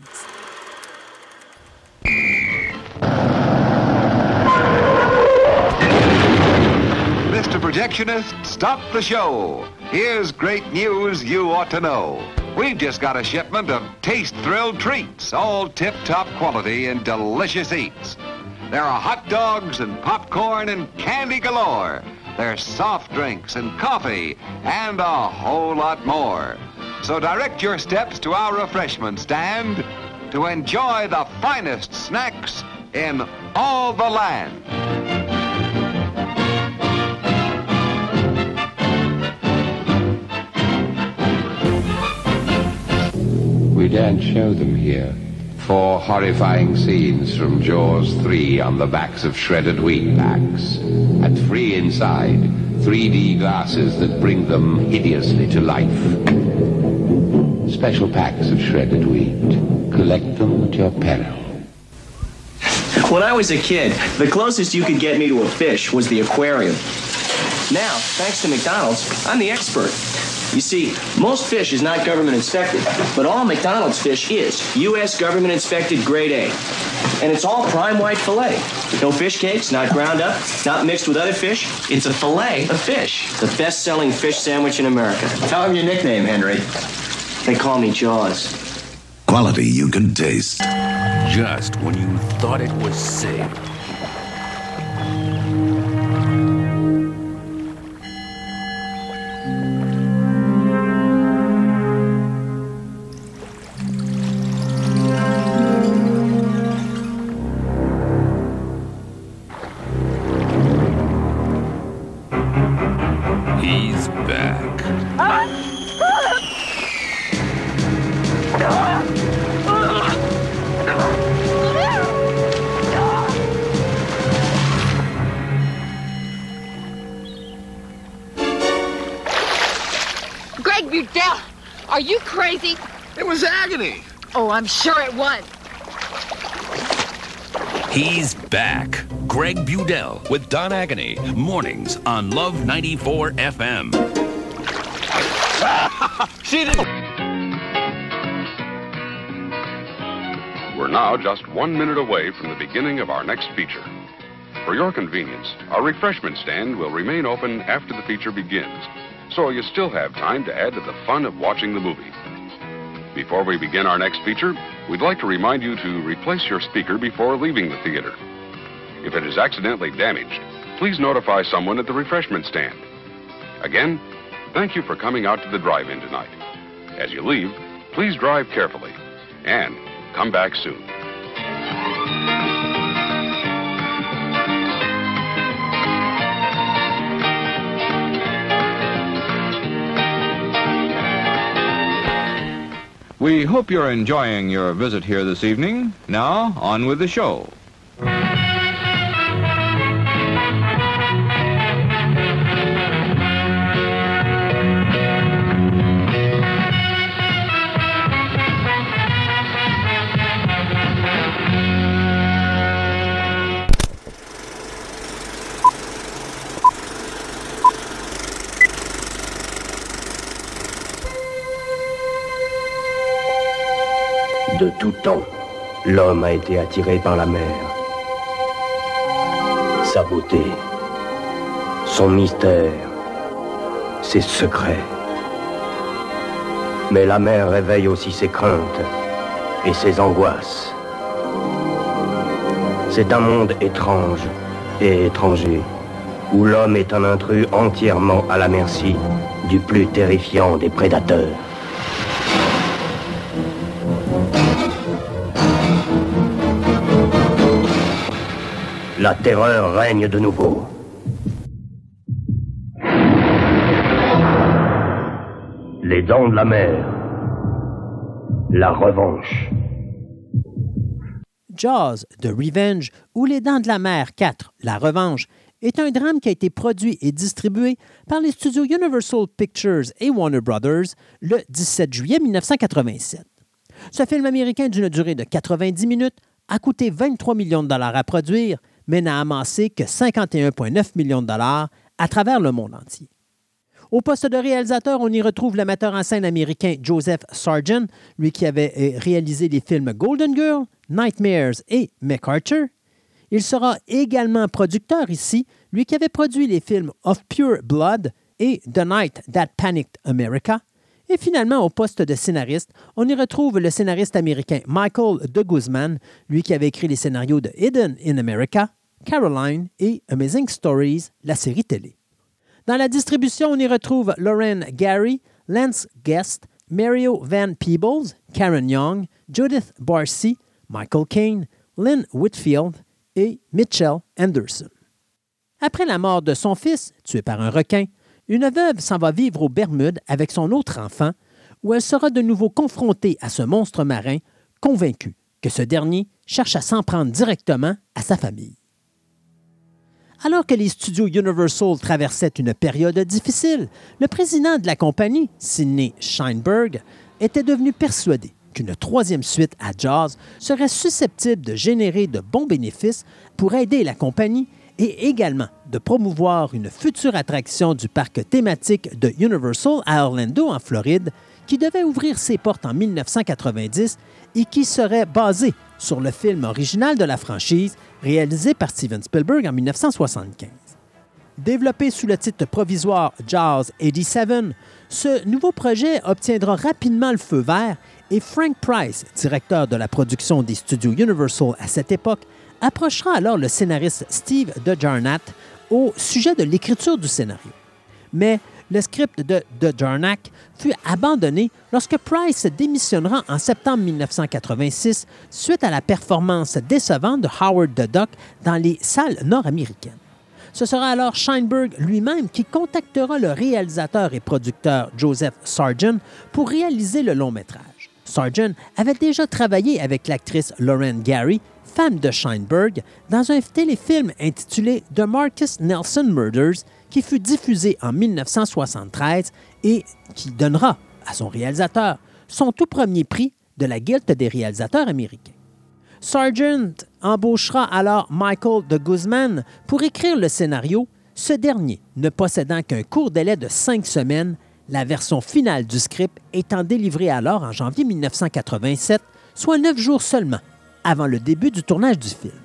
Mister Projectionist, stop the show. Here's great news you ought to know. We've just got a shipment of taste-thrilled treats, all tip-top quality and delicious eats. There are hot dogs and popcorn and candy galore. There's soft drinks and coffee and a whole lot more. So direct your steps to our refreshment stand to enjoy the finest snacks in all the land. We daren't show them here. Four horrifying scenes from Jaws three on the backs of shredded wheat packs. And free inside, three D glasses that bring them hideously to life. Special packs of shredded wheat. Collect them at your peril. When I was a kid, the closest you could get me to a fish was the aquarium. Now, thanks to McDonald's, I'm the expert. You see, most fish is not government inspected, but all McDonald's fish is U S government inspected grade A. And it's all prime white filet. No fish cakes, not ground up, not mixed with other fish. It's a filet of fish. The best-selling fish sandwich in America. Tell them your nickname, Henry. They call me Jaws. Quality you can taste. Just when you thought it was safe. He's back. Greg Budell, are you crazy? It was agony. Oh, I'm sure it was. He's back. Greg Budell with Don Agony. Mornings on Love ninety-four F M. She didn't. We're now just one minute away from the beginning of our next feature. For your convenience, our refreshment stand will remain open after the feature begins, so you still have time to add to the fun of watching the movie. Before we begin our next feature, we'd like to remind you to replace your speaker before leaving the theater. If it is accidentally damaged, please notify someone at the refreshment stand. Again, thank you for coming out to the drive-in tonight. As you leave, please drive carefully and come back soon. We hope you're enjoying your visit here this evening. Now, on with the show. De tout temps, l'homme a été attiré par la mer. Sa beauté, son mystère, ses secrets. Mais la mer réveille aussi ses craintes et ses angoisses. C'est un monde étrange et étranger, où l'homme est un intrus entièrement à la merci du plus terrifiant des prédateurs. La terreur règne de nouveau. Les dents de la mer. La revanche. Jaws, The Revenge, ou Les Dents de la Mer quatre, La Revanche, est un drame qui a été produit et distribué par les studios Universal Pictures et Warner Brothers le dix-sept juillet mille neuf cent quatre-vingt-sept. Ce film américain d'une durée de quatre-vingt-dix minutes a coûté vingt-trois millions de dollars à produire, mais n'a amassé que cinquante et un virgule neuf millions de dollars à travers le monde entier. Au poste de réalisateur, on y retrouve le metteur en scène américain Joseph Sargent, lui qui avait réalisé les films Golden Girl, Nightmares et MacArthur. Il sera également producteur ici, lui qui avait produit les films Of Pure Blood et The Night That Panicked America. Et finalement, au poste de scénariste, on y retrouve le scénariste américain Michael de Guzman, lui qui avait écrit les scénarios de Hidden in America, Caroline et Amazing Stories, la série télé. Dans la distribution, on y retrouve Lauren Gary, Lance Guest, Mario Van Peebles, Karen Young, Judith Barcy, Michael Caine, Lynn Whitfield et Mitchell Anderson. Après la mort de son fils, tué par un requin, une veuve s'en va vivre aux Bermudes avec son autre enfant, où elle sera de nouveau confrontée à ce monstre marin, convaincue que ce dernier cherche à s'en prendre directement à sa famille. Alors que les studios Universal traversaient une période difficile, le président de la compagnie, Sidney Sheinberg, était devenu persuadé qu'une troisième suite à Jaws serait susceptible de générer de bons bénéfices pour aider la compagnie et également de promouvoir une future attraction du parc thématique de Universal à Orlando, en Floride, qui devait ouvrir ses portes en mille neuf cent quatre-vingt-dix et qui serait basée sur le film original de la franchise, réalisé par Steven Spielberg en mille neuf cent soixante-quinze. Développé sous le titre provisoire Jaws quatre-vingt-dix-sept, ce nouveau projet obtiendra rapidement le feu vert et Frank Price, directeur de la production des studios Universal à cette époque, approchera alors le scénariste Steve DeJarnat au sujet de l'écriture du scénario. Mais le script de DeJarnat fut abandonné lorsque Price démissionnera en septembre mille neuf cent quatre-vingt-six suite à la performance décevante de Howard the Duck dans les salles nord-américaines. Ce sera alors Sheinberg lui-même qui contactera le réalisateur et producteur Joseph Sargent pour réaliser le long-métrage. Sargent avait déjà travaillé avec l'actrice Lauren Gary, femme de Sheinberg, dans un téléfilm intitulé The Marcus Nelson Murders, qui fut diffusé en mille neuf cent soixante-treize et qui donnera à son réalisateur son tout premier prix de la Guilde des réalisateurs américains. Sargent embauchera alors Michael de Guzman pour écrire le scénario, ce dernier ne possédant qu'un court délai de cinq semaines, la version finale du script étant délivrée alors en janvier mille neuf cent quatre-vingt-sept, soit neuf jours seulement avant le début du tournage du film.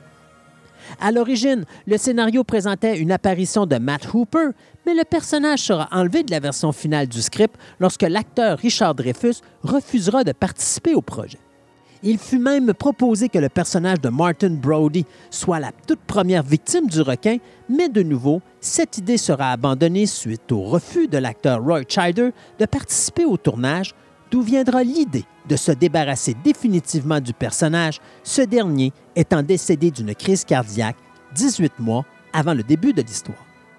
À l'origine, le scénario présentait une apparition de Matt Hooper, mais le personnage sera enlevé de la version finale du script lorsque l'acteur Richard Dreyfuss refusera de participer au projet. Il fut même proposé que le personnage de Martin Brody soit la toute première victime du requin, mais de nouveau, cette idée sera abandonnée suite au refus de l'acteur Roy Scheider de participer au tournage, d'où viendra l'idée de se débarrasser définitivement du personnage, ce dernier étant décédé d'une crise cardiaque dix-huit mois avant le début de l'histoire.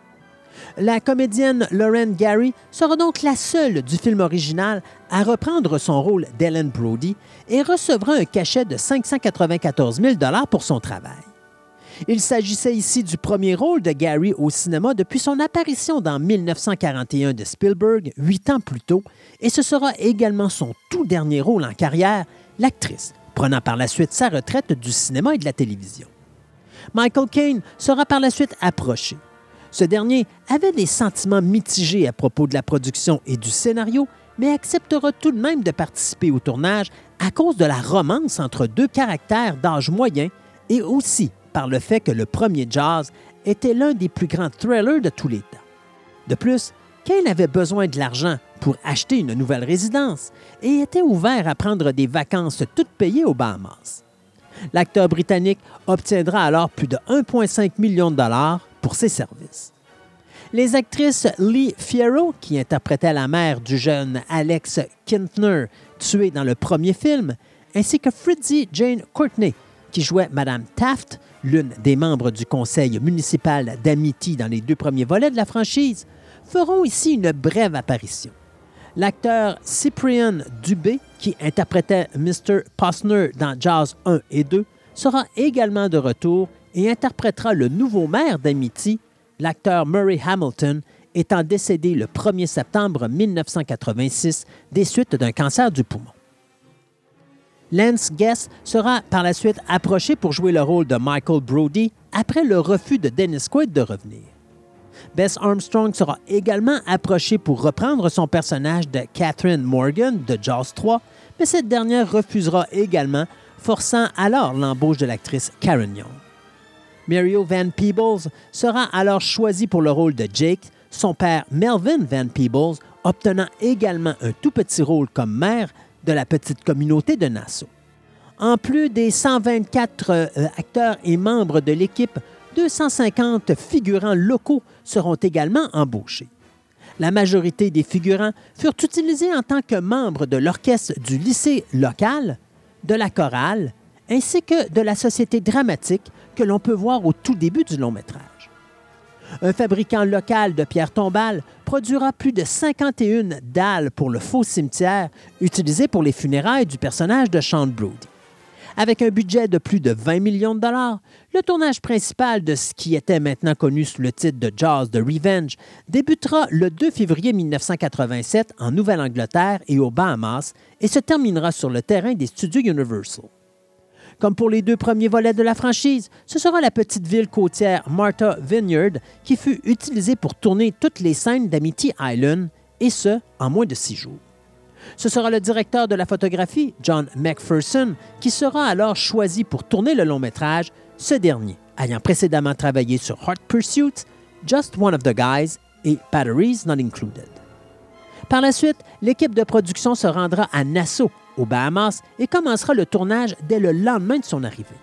La comédienne Lauren Gary sera donc la seule du film original à reprendre son rôle d'Ellen Brody et recevra un cachet de cinq cent quatre-vingt-quatorze mille dollars pour son travail. Il s'agissait ici du premier rôle de Gary au cinéma depuis son apparition dans mille neuf cent quarante et un de Spielberg, huit ans plus tôt, et ce sera également son tout dernier rôle en carrière, l'actrice, prenant par la suite sa retraite du cinéma et de la télévision. Michael Caine sera par la suite approché. Ce dernier avait des sentiments mitigés à propos de la production et du scénario, mais acceptera tout de même de participer au tournage à cause de la romance entre deux caractères d'âge moyen et aussi par le fait que le premier Jaws était l'un des plus grands thrillers de tous les temps. De plus, Caine avait besoin de l'argent pour acheter une nouvelle résidence et était ouvert à prendre des vacances toutes payées aux Bahamas. L'acteur britannique obtiendra alors plus de un virgule cinq million de dollars pour ses services. Les actrices Lee Fierro, qui interprétait la mère du jeune Alex Kintner, tué dans le premier film, ainsi que Fritzi Jane Courtney, qui jouait Madame Taft, l'une des membres du conseil municipal d'Amity dans les deux premiers volets de la franchise, feront ici une brève apparition. L'acteur Cyprien Dubé, qui interprétait mister Posner dans Jaws un et deux, sera également de retour et interprétera le nouveau maire d'Amity, l'acteur Murray Hamilton, étant décédé le premier septembre mille neuf cent quatre-vingt-six des suites d'un cancer du poumon. Lance Guest sera par la suite approché pour jouer le rôle de Michael Brody après le refus de Dennis Quaid de revenir. Bess Armstrong sera également approchée pour reprendre son personnage de Catherine Morgan de Jaws trois, mais cette dernière refusera également, forçant alors l'embauche de l'actrice Karen Young. Mario Van Peebles sera alors choisi pour le rôle de Jake, son père Melvin Van Peebles obtenant également un tout petit rôle comme maire de la petite communauté de Nassau. En plus des cent vingt-quatre euh, acteurs et membres de l'équipe, deux cent cinquante figurants locaux seront également embauchés. La majorité des figurants furent utilisés en tant que membres de l'orchestre du lycée local, de la chorale, ainsi que de la société dramatique que l'on peut voir au tout début du long-métrage. Un fabricant local de pierres tombales produira plus de cinquante et une dalles pour le faux cimetière utilisé pour les funérailles du personnage de Sean Brody. Avec un budget de plus de vingt millions de dollars, le tournage principal de ce qui était maintenant connu sous le titre de Jaws The Revenge débutera le deux février mille neuf cent quatre-vingt-sept en Nouvelle-Angleterre et aux Bahamas et se terminera sur le terrain des studios Universal. Comme pour les deux premiers volets de la franchise, ce sera la petite ville côtière Martha Vineyard qui fut utilisée pour tourner toutes les scènes d'Amity Island, et ce, en moins de six jours. Ce sera le directeur de la photographie, John McPherson, qui sera alors choisi pour tourner le long-métrage, ce dernier ayant précédemment travaillé sur Hot Pursuit, Just One of the Guys et Batteries Not Included. Par la suite, l'équipe de production se rendra à Nassau, aux Bahamas, et commencera le tournage dès le lendemain de son arrivée.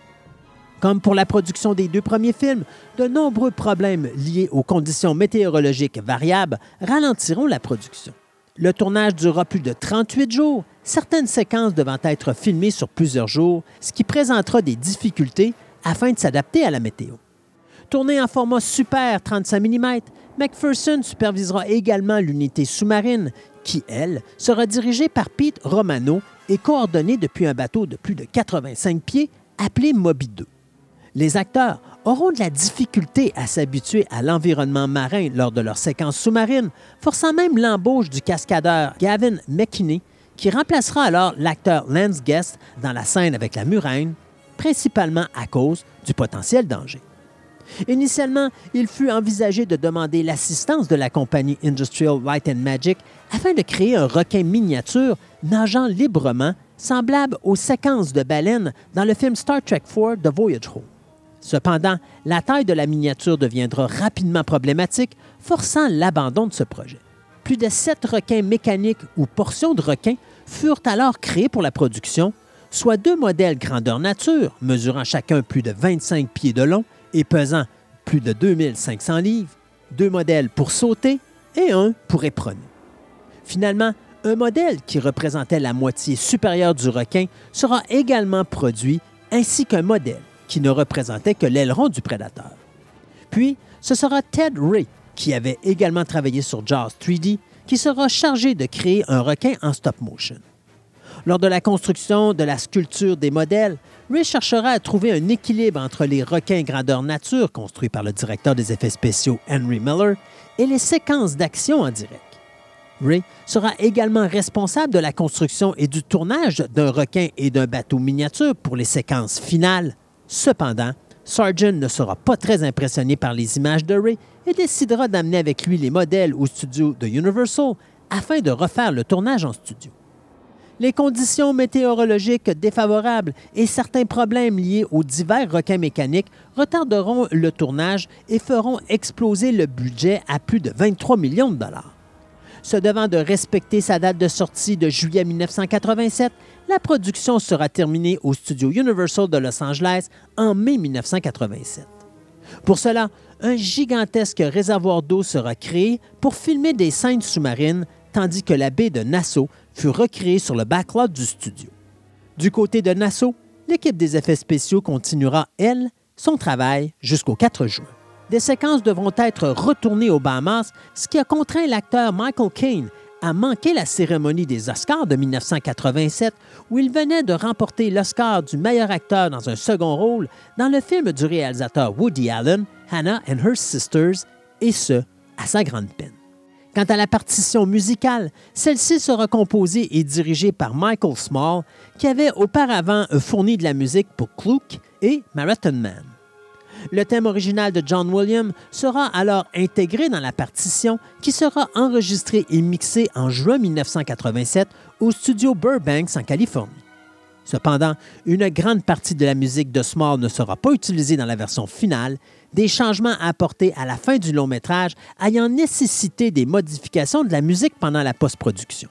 Comme pour la production des deux premiers films, de nombreux problèmes liés aux conditions météorologiques variables ralentiront la production. Le tournage durera plus de trente-huit jours, certaines séquences devant être filmées sur plusieurs jours, ce qui présentera des difficultés afin de s'adapter à la météo. Tourné en format Super trente-cinq millimètres, McPherson supervisera également l'unité sous-marine qui, elle, sera dirigée par Pete Romano et coordonnée depuis un bateau de plus de quatre-vingt-cinq pieds appelé Moby deux. Les acteurs auront de la difficulté à s'habituer à l'environnement marin lors de leur séquence sous-marine, forçant même l'embauche du cascadeur Gavin McKinney, qui remplacera alors l'acteur Lance Guest dans la scène avec la murène, principalement à cause du potentiel danger. Initialement, il fut envisagé de demander l'assistance de la compagnie Industrial Light and Magic afin de créer un requin miniature nageant librement, semblable aux séquences de baleines dans le film Star Trek quatre The Voyage Home. Cependant, la taille de la miniature deviendra rapidement problématique, forçant l'abandon de ce projet. Plus de sept requins mécaniques ou portions de requins furent alors créés pour la production, soit deux modèles grandeur nature, mesurant chacun plus de vingt-cinq pieds de long et pesant plus de deux mille cinq cents livres, deux modèles pour sauter et un pour éperonner. Finalement, un modèle qui représentait la moitié supérieure du requin sera également produit, ainsi qu'un modèle qui ne représentait que l'aileron du prédateur. Puis, ce sera Ted Ray, qui avait également travaillé sur Jaws trois D, qui sera chargé de créer un requin en stop-motion. Lors de la construction de la sculpture des modèles, Ray cherchera à trouver un équilibre entre les requins grandeur nature construits par le directeur des effets spéciaux Henry Miller et les séquences d'action en direct. Ray sera également responsable de la construction et du tournage d'un requin et d'un bateau miniature pour les séquences finales. Cependant, Sargent ne sera pas très impressionné par les images de Ray et décidera d'amener avec lui les modèles au studio de Universal afin de refaire le tournage en studio. Les conditions météorologiques défavorables et certains problèmes liés aux divers requins mécaniques retarderont le tournage et feront exploser le budget à plus de vingt-trois millions de dollars. Se devant de respecter sa date de sortie de juillet mille neuf cent quatre-vingt-sept, la production sera terminée au studio Universal de Los Angeles en mai mille neuf cent quatre-vingt-sept. Pour cela, un gigantesque réservoir d'eau sera créé pour filmer des scènes sous-marines, tandis que la baie de Nassau fut recréée sur le backlot du studio. Du côté de Nassau, l'équipe des effets spéciaux continuera, elle, son travail jusqu'au quatre juin. Des séquences devront être retournées aux Bahamas, ce qui a contraint l'acteur Michael Caine à manquer la cérémonie des Oscars de mille neuf cent quatre-vingt-sept, où il venait de remporter l'Oscar du meilleur acteur dans un second rôle dans le film du réalisateur Woody Allen, Hannah and Her Sisters, et ce, à sa grande peine. Quant à la partition musicale, celle-ci sera composée et dirigée par Michael Small, qui avait auparavant fourni de la musique pour Klook et Marathon Man. Le thème original de John Williams sera alors intégré dans la partition qui sera enregistrée et mixée en juin mille neuf cent quatre-vingt-sept au studio Burbank en Californie. Cependant, une grande partie de la musique de Small ne sera pas utilisée dans la version finale, des changements apportés à la fin du long-métrage ayant nécessité des modifications de la musique pendant la post-production.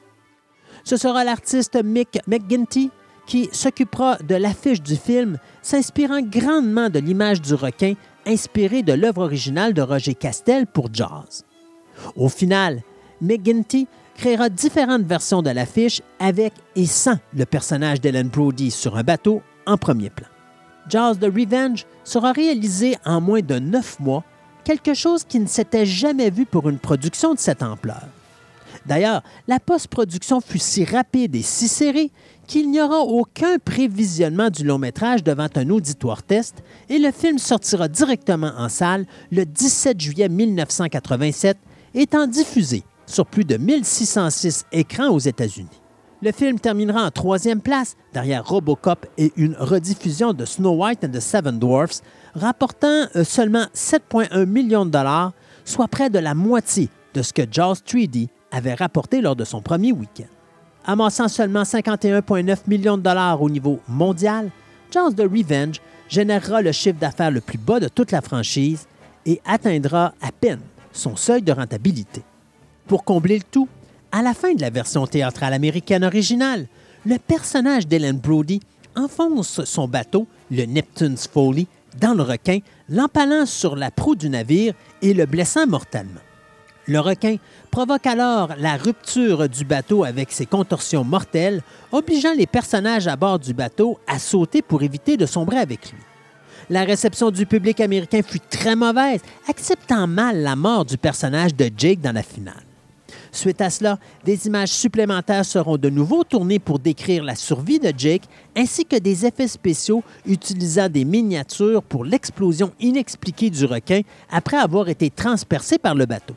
Ce sera l'artiste Mick McGinty qui s'occupera de l'affiche du film, s'inspirant grandement de l'image du requin inspirée de l'œuvre originale de Roger Castel pour Jaws. Au final, McGinty créera différentes versions de l'affiche avec et sans le personnage d'Ellen Brody sur un bateau en premier plan. Jaws The Revenge sera réalisé en moins de neuf mois, quelque chose qui ne s'était jamais vu pour une production de cette ampleur. D'ailleurs, la post-production fut si rapide et si serrée qu'il n'y aura aucun prévisionnement du long-métrage devant un auditoire test et le film sortira directement en salle le dix-sept juillet mille neuf cent quatre-vingt-sept, étant diffusé sur plus de mille six cent six écrans aux États-Unis. Le film terminera en troisième place, derrière Robocop et une rediffusion de Snow White and the Seven Dwarfs, rapportant seulement sept virgule un millions de dollars, soit près de la moitié de ce que Jaws trois D avait rapporté lors de son premier week-end. Amassant seulement cinquante et un virgule neuf millions de dollars au niveau mondial, Jaws the Revenge générera le chiffre d'affaires le plus bas de toute la franchise et atteindra à peine son seuil de rentabilité. Pour combler le tout, à la fin de la version théâtrale américaine originale, le personnage d'Ellen Brody enfonce son bateau, le Neptune's Folly, dans le requin, l'empalant sur la proue du navire et le blessant mortellement. Le requin provoque alors la rupture du bateau avec ses contorsions mortelles, obligeant les personnages à bord du bateau à sauter pour éviter de sombrer avec lui. La réception du public américain fut très mauvaise, acceptant mal la mort du personnage de Jake dans la finale. Suite à cela, des images supplémentaires seront de nouveau tournées pour décrire la survie de Jake, ainsi que des effets spéciaux utilisant des miniatures pour l'explosion inexpliquée du requin après avoir été transpercé par le bateau.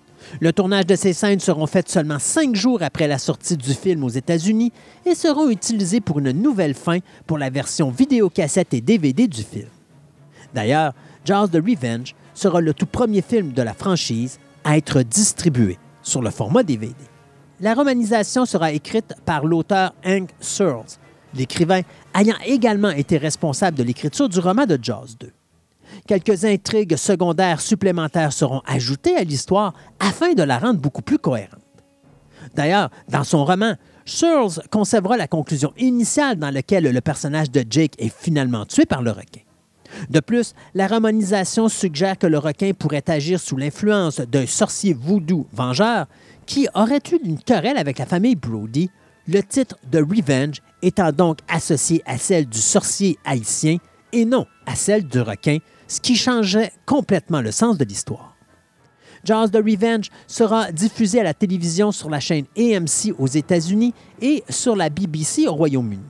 Le tournage de ces scènes seront faites seulement cinq jours après la sortie du film aux États-Unis et seront utilisées pour une nouvelle fin pour la version vidéocassette et D V D du film. D'ailleurs, Jaws the Revenge sera le tout premier film de la franchise à être distribué sur le format D V D. La romanisation sera écrite par l'auteur Hank Searles, l'écrivain ayant également été responsable de l'écriture du roman de Jaws deux. Quelques intrigues secondaires supplémentaires seront ajoutées à l'histoire afin de la rendre beaucoup plus cohérente. D'ailleurs, dans son roman, Searles concevra la conclusion initiale dans laquelle le personnage de Jake est finalement tué par le requin. De plus, la romanisation suggère que le requin pourrait agir sous l'influence d'un sorcier voodoo vengeur qui aurait eu une querelle avec la famille Brody, le titre de Revenge étant donc associé à celle du sorcier haïtien et non à celle du requin, ce qui changeait complètement le sens de l'histoire. Jaws the Revenge sera diffusé à la télévision sur la chaîne A M C aux États-Unis et sur la B B C au Royaume-Uni.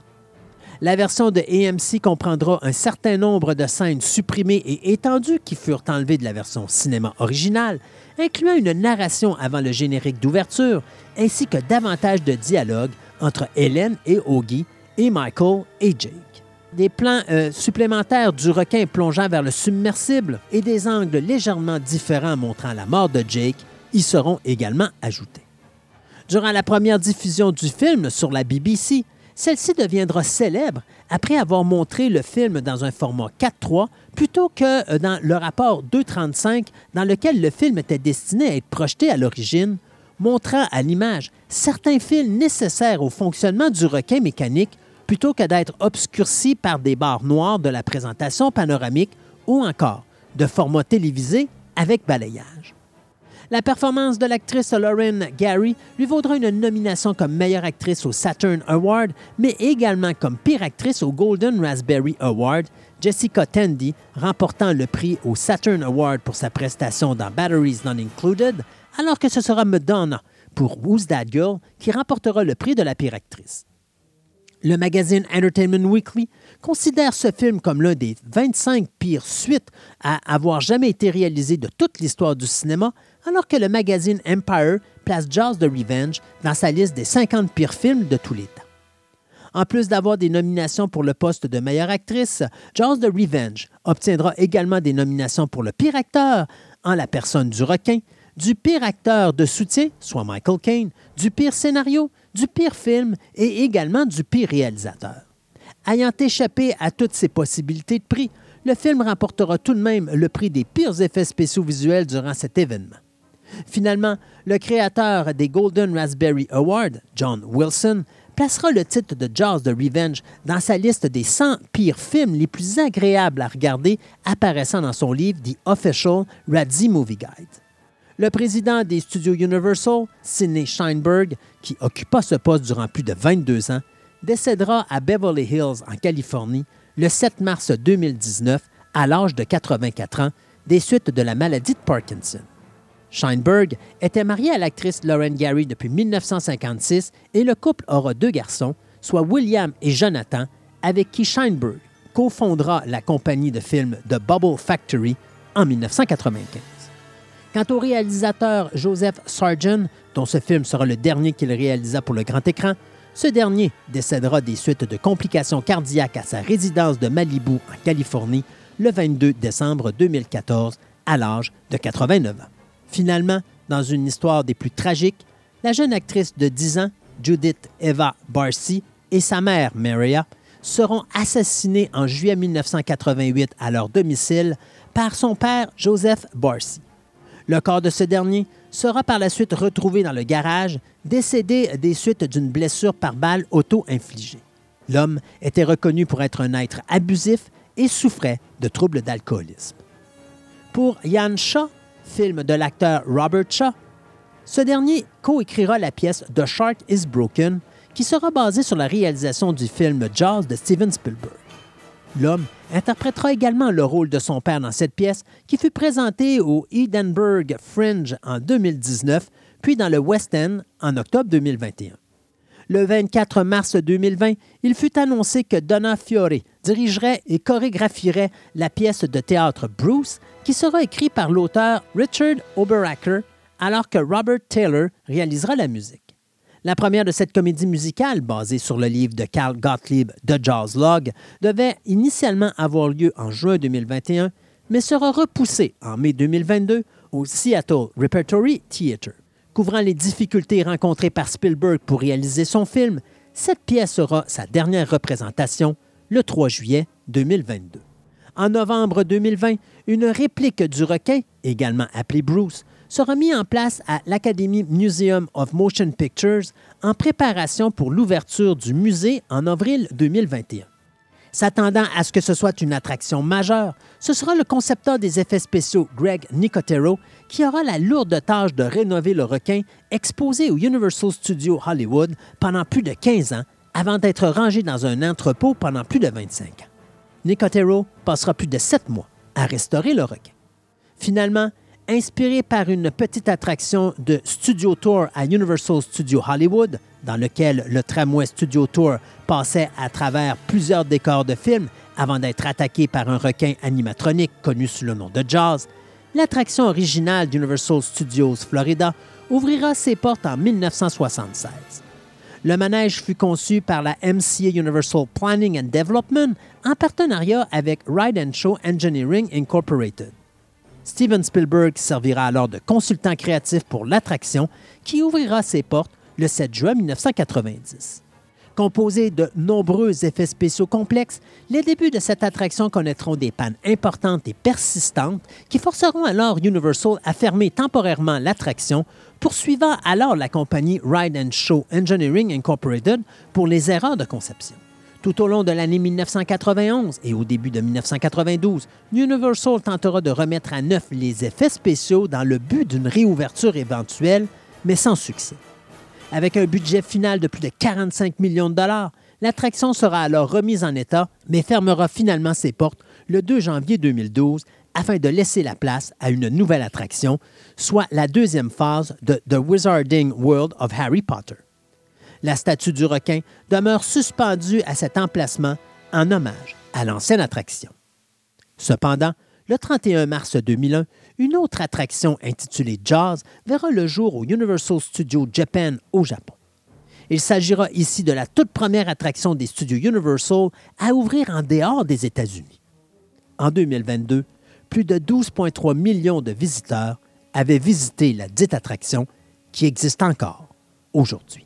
La version de A M C comprendra un certain nombre de scènes supprimées et étendues qui furent enlevées de la version cinéma originale, incluant une narration avant le générique d'ouverture, ainsi que davantage de dialogues entre Ellen et Augie et Michael et Jake. Des plans euh, supplémentaires du requin plongeant vers le submersible et des angles légèrement différents montrant la mort de Jake y seront également ajoutés. Durant la première diffusion du film sur la B B C, celle-ci deviendra célèbre après avoir montré le film dans un format quatre trois plutôt que dans le rapport deux trente-cinq dans lequel le film était destiné à être projeté à l'origine, montrant à l'image certains fils nécessaires au fonctionnement du requin mécanique plutôt que d'être obscurcis par des barres noires de la présentation panoramique ou encore de format télévisé avec balayage. La performance de l'actrice Lauren Gary lui vaudra une nomination comme meilleure actrice au Saturn Award, mais également comme pire actrice au Golden Raspberry Award, Jessica Tandy remportant le prix au Saturn Award pour sa prestation dans Batteries Not Included, alors que ce sera Madonna pour Who's That Girl qui remportera le prix de la pire actrice. Le magazine Entertainment Weekly considère ce film comme l'un des vingt-cinq pires suites à avoir jamais été réalisées de toute l'histoire du cinéma, alors que le magazine Empire place Jaws the Revenge dans sa liste des cinquante pires films de tous les temps. En plus d'avoir des nominations pour le poste de meilleure actrice, Jaws the Revenge obtiendra également des nominations pour le pire acteur, en la personne du requin, du pire acteur de soutien, soit Michael Caine, du pire scénario, du pire film et également du pire réalisateur. Ayant échappé à toutes ces possibilités de prix, le film remportera tout de même le prix des pires effets spéciaux visuels durant cet événement. Finalement, le créateur des Golden Raspberry Awards, John Wilson, placera le titre de Jaws the Revenge dans sa liste des cent pires films les plus agréables à regarder apparaissant dans son livre The Official Radzi Movie Guide. Le président des studios Universal, Sidney Sheinberg, qui occupa ce poste durant plus de vingt-deux ans, décédera à Beverly Hills, en Californie, le sept mars deux mille dix-neuf, à l'âge de quatre-vingt-quatre ans, des suites de la maladie de Parkinson. Sheinberg était marié à l'actrice Lauren Gary depuis mille neuf cent cinquante-six et le couple aura deux garçons, soit William et Jonathan, avec qui Sheinberg cofondera la compagnie de films The Bubble Factory en mille neuf cent quatre-vingt-quinze. Quant au réalisateur Joseph Sargent, dont ce film sera le dernier qu'il réalisa pour le grand écran, Ce dernier décédera des suites de complications cardiaques à sa résidence de Malibu, en Californie, le vingt-deux décembre deux mille quatorze, à l'âge de quatre-vingt-neuf ans. Finalement, dans une histoire des plus tragiques, la jeune actrice de dix ans, Judith Eva Barcy, et sa mère, Maria, seront assassinés en juillet mille neuf cent quatre-vingt-huit à leur domicile par son père, Joseph Barcy. Le corps de ce dernier sera par la suite retrouvé dans le garage, décédé des suites d'une blessure par balle auto-infligée. L'homme était reconnu pour être un être abusif et souffrait de troubles d'alcoolisme. Pour Ian Shaw, film de l'acteur Robert Shaw, ce dernier coécrira la pièce The Shark is Broken, qui sera basée sur la réalisation du film Jaws de Steven Spielberg. L'homme interprétera également le rôle de son père dans cette pièce qui fut présentée au Edinburgh Fringe en deux mille dix-neuf, puis dans le West End en octobre deux mille vingt et un. Le vingt-quatre mars deux mille vingt, il fut annoncé que Donna Fiore dirigerait et chorégraphierait la pièce de théâtre Bruce, qui sera écrite par l'auteur Richard Oberacker, alors que Robert Taylor réalisera la musique. La première de cette comédie musicale, basée sur le livre de Carl Gottlieb The Jaws Log, devait initialement avoir lieu en juin deux mille vingt et un, mais sera repoussée en mai deux mille vingt-deux au Seattle Repertory Theatre. Couvrant les difficultés rencontrées par Spielberg pour réaliser son film, cette pièce sera sa dernière représentation le trois juillet deux mille vingt-deux. En novembre deux mille vingt, une réplique du requin, également appelé Bruce, sera mise en place à l'Academy Museum of Motion Pictures en préparation pour l'ouverture du musée en avril deux mille vingt et un. S'attendant à ce que ce soit une attraction majeure, ce sera le concepteur des effets spéciaux Greg Nicotero qui aura la lourde tâche de rénover le requin exposé au Universal Studios Hollywood pendant plus de quinze ans avant d'être rangé dans un entrepôt pendant plus de vingt-cinq ans. Nicotero passera plus de sept mois à restaurer le requin. Finalement, inspiré par une petite attraction de Studio Tour à Universal Studios Hollywood, dans lequel le tramway Studio Tour passait à travers plusieurs décors de films avant d'être attaqué par un requin animatronique connu sous le nom de Jaws, l'attraction originale d'Universal Studios Florida ouvrira ses portes en mille neuf cent soixante-seize. Le manège fut conçu par la M C A Universal Planning and Development en partenariat avec Ride and Show Engineering Incorporated. Steven Spielberg servira alors de consultant créatif pour l'attraction qui ouvrira ses portes le sept juin mille neuf cent quatre-vingt-dix. Composé de nombreux effets spéciaux complexes, les débuts de cette attraction connaîtront des pannes importantes et persistantes qui forceront alors Universal à fermer temporairement l'attraction, poursuivant alors la compagnie Ride and Show Engineering Incorporated pour les erreurs de conception. Tout au long de l'année mille neuf cent quatre-vingt-onze et au début de mille neuf cent quatre-vingt-douze, Universal tentera de remettre à neuf les effets spéciaux dans le but d'une réouverture éventuelle, mais sans succès. Avec un budget final de plus de quarante-cinq millions de dollars, l'attraction sera alors remise en état, mais fermera finalement ses portes le deux janvier deux mille douze afin de laisser la place à une nouvelle attraction, soit la deuxième phase de The Wizarding World of Harry Potter. La statue du requin demeure suspendue à cet emplacement en hommage à l'ancienne attraction. Cependant, le trente et un mars deux mille un, une autre attraction intitulée Jaws verra le jour au Universal Studios Japan au Japon. Il s'agira ici de la toute première attraction des studios Universal à ouvrir en dehors des États-Unis. En deux mille vingt-deux, plus de douze virgule trois millions de visiteurs avaient visité la dite attraction qui existe encore aujourd'hui.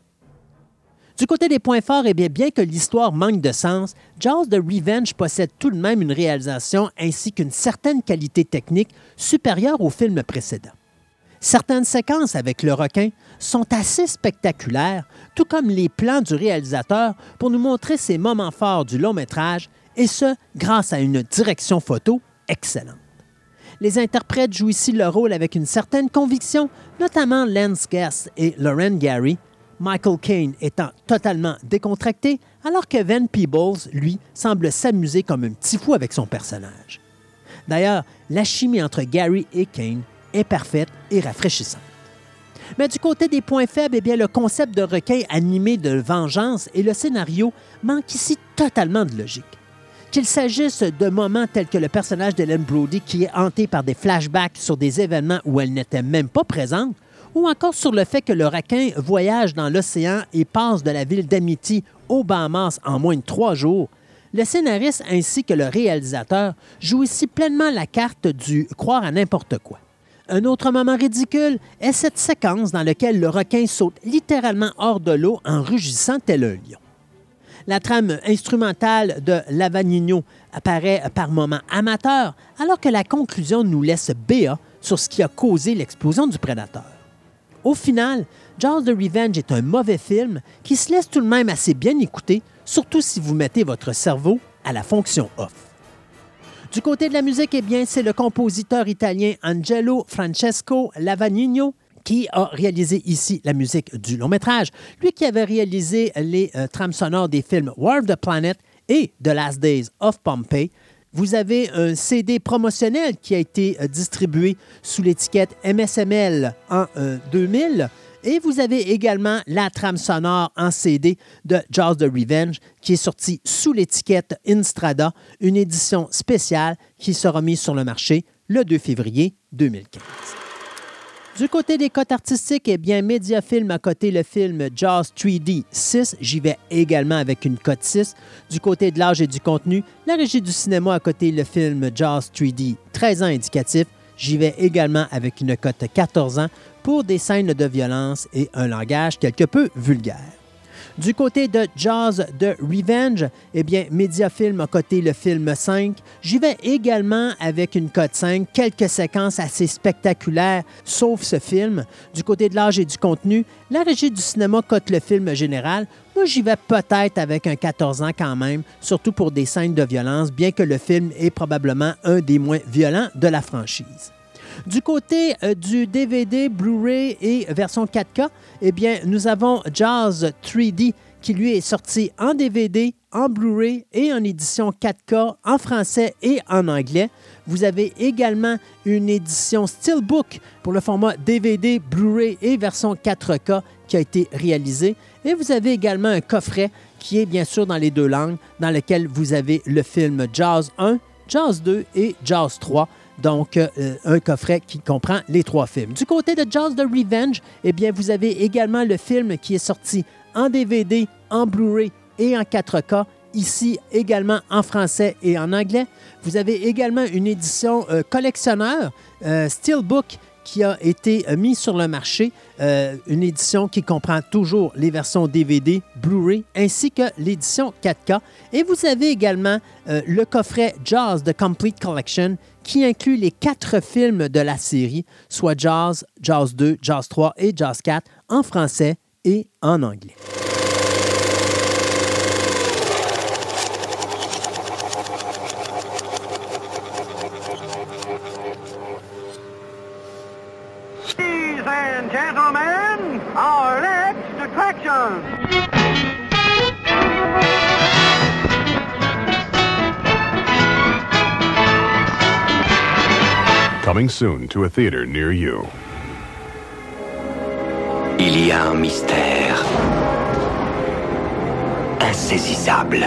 Du côté des points forts, eh bien, bien que l'histoire manque de sens, Jaws The Revenge possède tout de même une réalisation ainsi qu'une certaine qualité technique supérieure au film précédent. Certaines séquences avec le requin sont assez spectaculaires, tout comme les plans du réalisateur pour nous montrer ces moments forts du long-métrage, et ce, grâce à une direction photo excellente. Les interprètes jouent ici le rôle avec une certaine conviction, notamment Lance Guest et Lauren Gary, Michael Caine étant totalement décontracté, alors que Van Peebles, lui, semble s'amuser comme un petit fou avec son personnage. D'ailleurs, la chimie entre Gary et Caine est parfaite et rafraîchissante. Mais du côté des points faibles, eh bien, le concept de requin animé de vengeance et le scénario manquent ici totalement de logique. Qu'il s'agisse de moments tels que le personnage d'Ellen Brody qui est hanté par des flashbacks sur des événements où elle n'était même pas présente, ou encore sur le fait que le requin voyage dans l'océan et passe de la ville d'Amity aux Bahamas en moins de trois jours, le scénariste ainsi que le réalisateur jouent ici pleinement la carte du croire à n'importe quoi. Un autre moment ridicule est cette séquence dans laquelle le requin saute littéralement hors de l'eau en rugissant tel un lion. La trame instrumentale de Lavagnino apparaît par moments amateur, alors que la conclusion nous laisse béat sur ce qui a causé l'explosion du prédateur. Au final, Jaws the Revenge est un mauvais film qui se laisse tout de même assez bien écouter, surtout si vous mettez votre cerveau à la fonction off. Du côté de la musique, eh bien, c'est le compositeur italien Angelo Francesco Lavagnino qui a réalisé ici la musique du long-métrage. Lui qui avait réalisé les euh, trames sonores des films War of the Planet et The Last Days of Pompeii. Vous avez un C D promotionnel qui a été euh, distribué sous l'étiquette M S M L en euh, deux mille. Et vous avez également la trame sonore en C D de Jaws the Revenge qui est sortie sous l'étiquette Instrada, une édition spéciale qui sera mise sur le marché le deux février deux mille quinze. Du côté des cotes artistiques, eh bien, Mediafilm a coté le film Jaws trois D six. J'y vais également avec une cote six. Du côté de l'âge et du contenu, la Régie du cinéma a coté le film Jaws trois D treize ans indicatif. J'y vais également avec une cote quatorze ans pour des scènes de violence et un langage quelque peu vulgaire. Du côté de Jaws the Revenge, eh bien, Mediafilm a coté le film cinq. J'y vais également avec une cote cinq, quelques séquences assez spectaculaires, sauf ce film. Du côté de l'âge et du contenu, la Régie du cinéma cote le film général. Moi, j'y vais peut-être avec un quatorze ans quand même, surtout pour des scènes de violence, bien que le film est probablement un des moins violents de la franchise. Du côté euh, du D V D, Blu-ray et version quatre K, eh bien, nous avons Jaws trois D qui, lui, est sorti en D V D, en Blu-ray et en édition quatre K en français et en anglais. Vous avez également une édition Steelbook pour le format D V D, Blu-ray et version quatre K qui a été réalisée. Et vous avez également un coffret qui est bien sûr dans les deux langues, dans lequel vous avez le film Jaws un, Jaws deux et Jaws trois. Donc, euh, un coffret qui comprend les trois films. Du côté de Jaws the Revenge, eh bien, vous avez également le film qui est sorti en D V D, en Blu-ray et en quatre K, ici également en français et en anglais. Vous avez également une édition euh, collectionneur, euh, Steelbook, qui a été euh, mise sur le marché, euh, une édition qui comprend toujours les versions D V D, Blu-ray, ainsi que l'édition quatre K. Et vous avez également euh, le coffret Jaws The Complete Collection, qui inclut les quatre films de la série, soit Jaws, Jaws deux, Jaws trois et Jaws quatre, en français et en anglais. Ladies and gentlemen, our next attraction. Coming soon to a theater near you. Il y a un mystère insaisissable,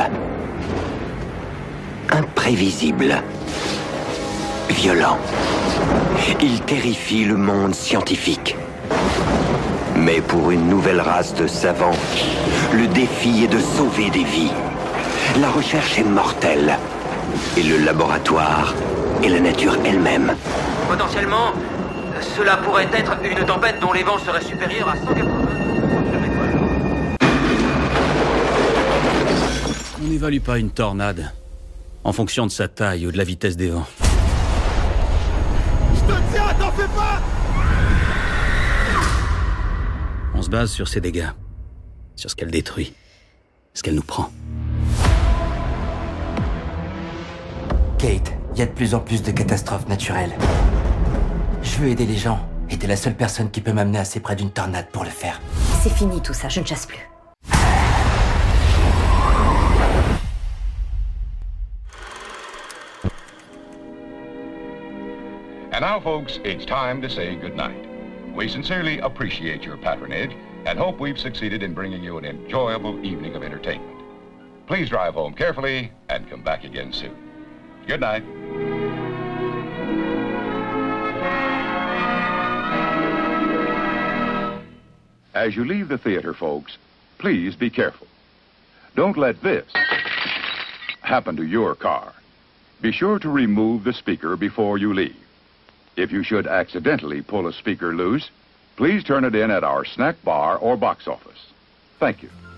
imprévisible, violent. Il terrifie le monde scientifique. Mais pour une nouvelle race de savants, le défi est de sauver des vies. La recherche est mortelle. Et le laboratoire est la nature elle-même. Potentiellement, cela pourrait être une tempête dont les vents seraient supérieurs à cent quatre-vingts kilomètres. On n'évalue pas une tornade en fonction de sa taille ou de la vitesse des vents. Je te tiens, t'en fais pas! On se base sur ses dégâts, sur ce qu'elle détruit, ce qu'elle nous prend. Kate, il y a de plus en plus de catastrophes naturelles. Je veux aider les gens, et t'es la seule personne qui peut m'amener assez près d'une tornade pour le faire. C'est fini tout ça, je ne chasse plus. And now, folks, it's time to say goodnight. We sincerely appreciate your patronage and hope we've succeeded in bringing you an enjoyable evening of entertainment. Please drive home carefully and come back again soon. Good night. As you leave the theater, folks, please be careful. Don't let this happen to your car. Be sure to remove the speaker before you leave. If you should accidentally pull a speaker loose, please turn it in at our snack bar or box office. Thank you.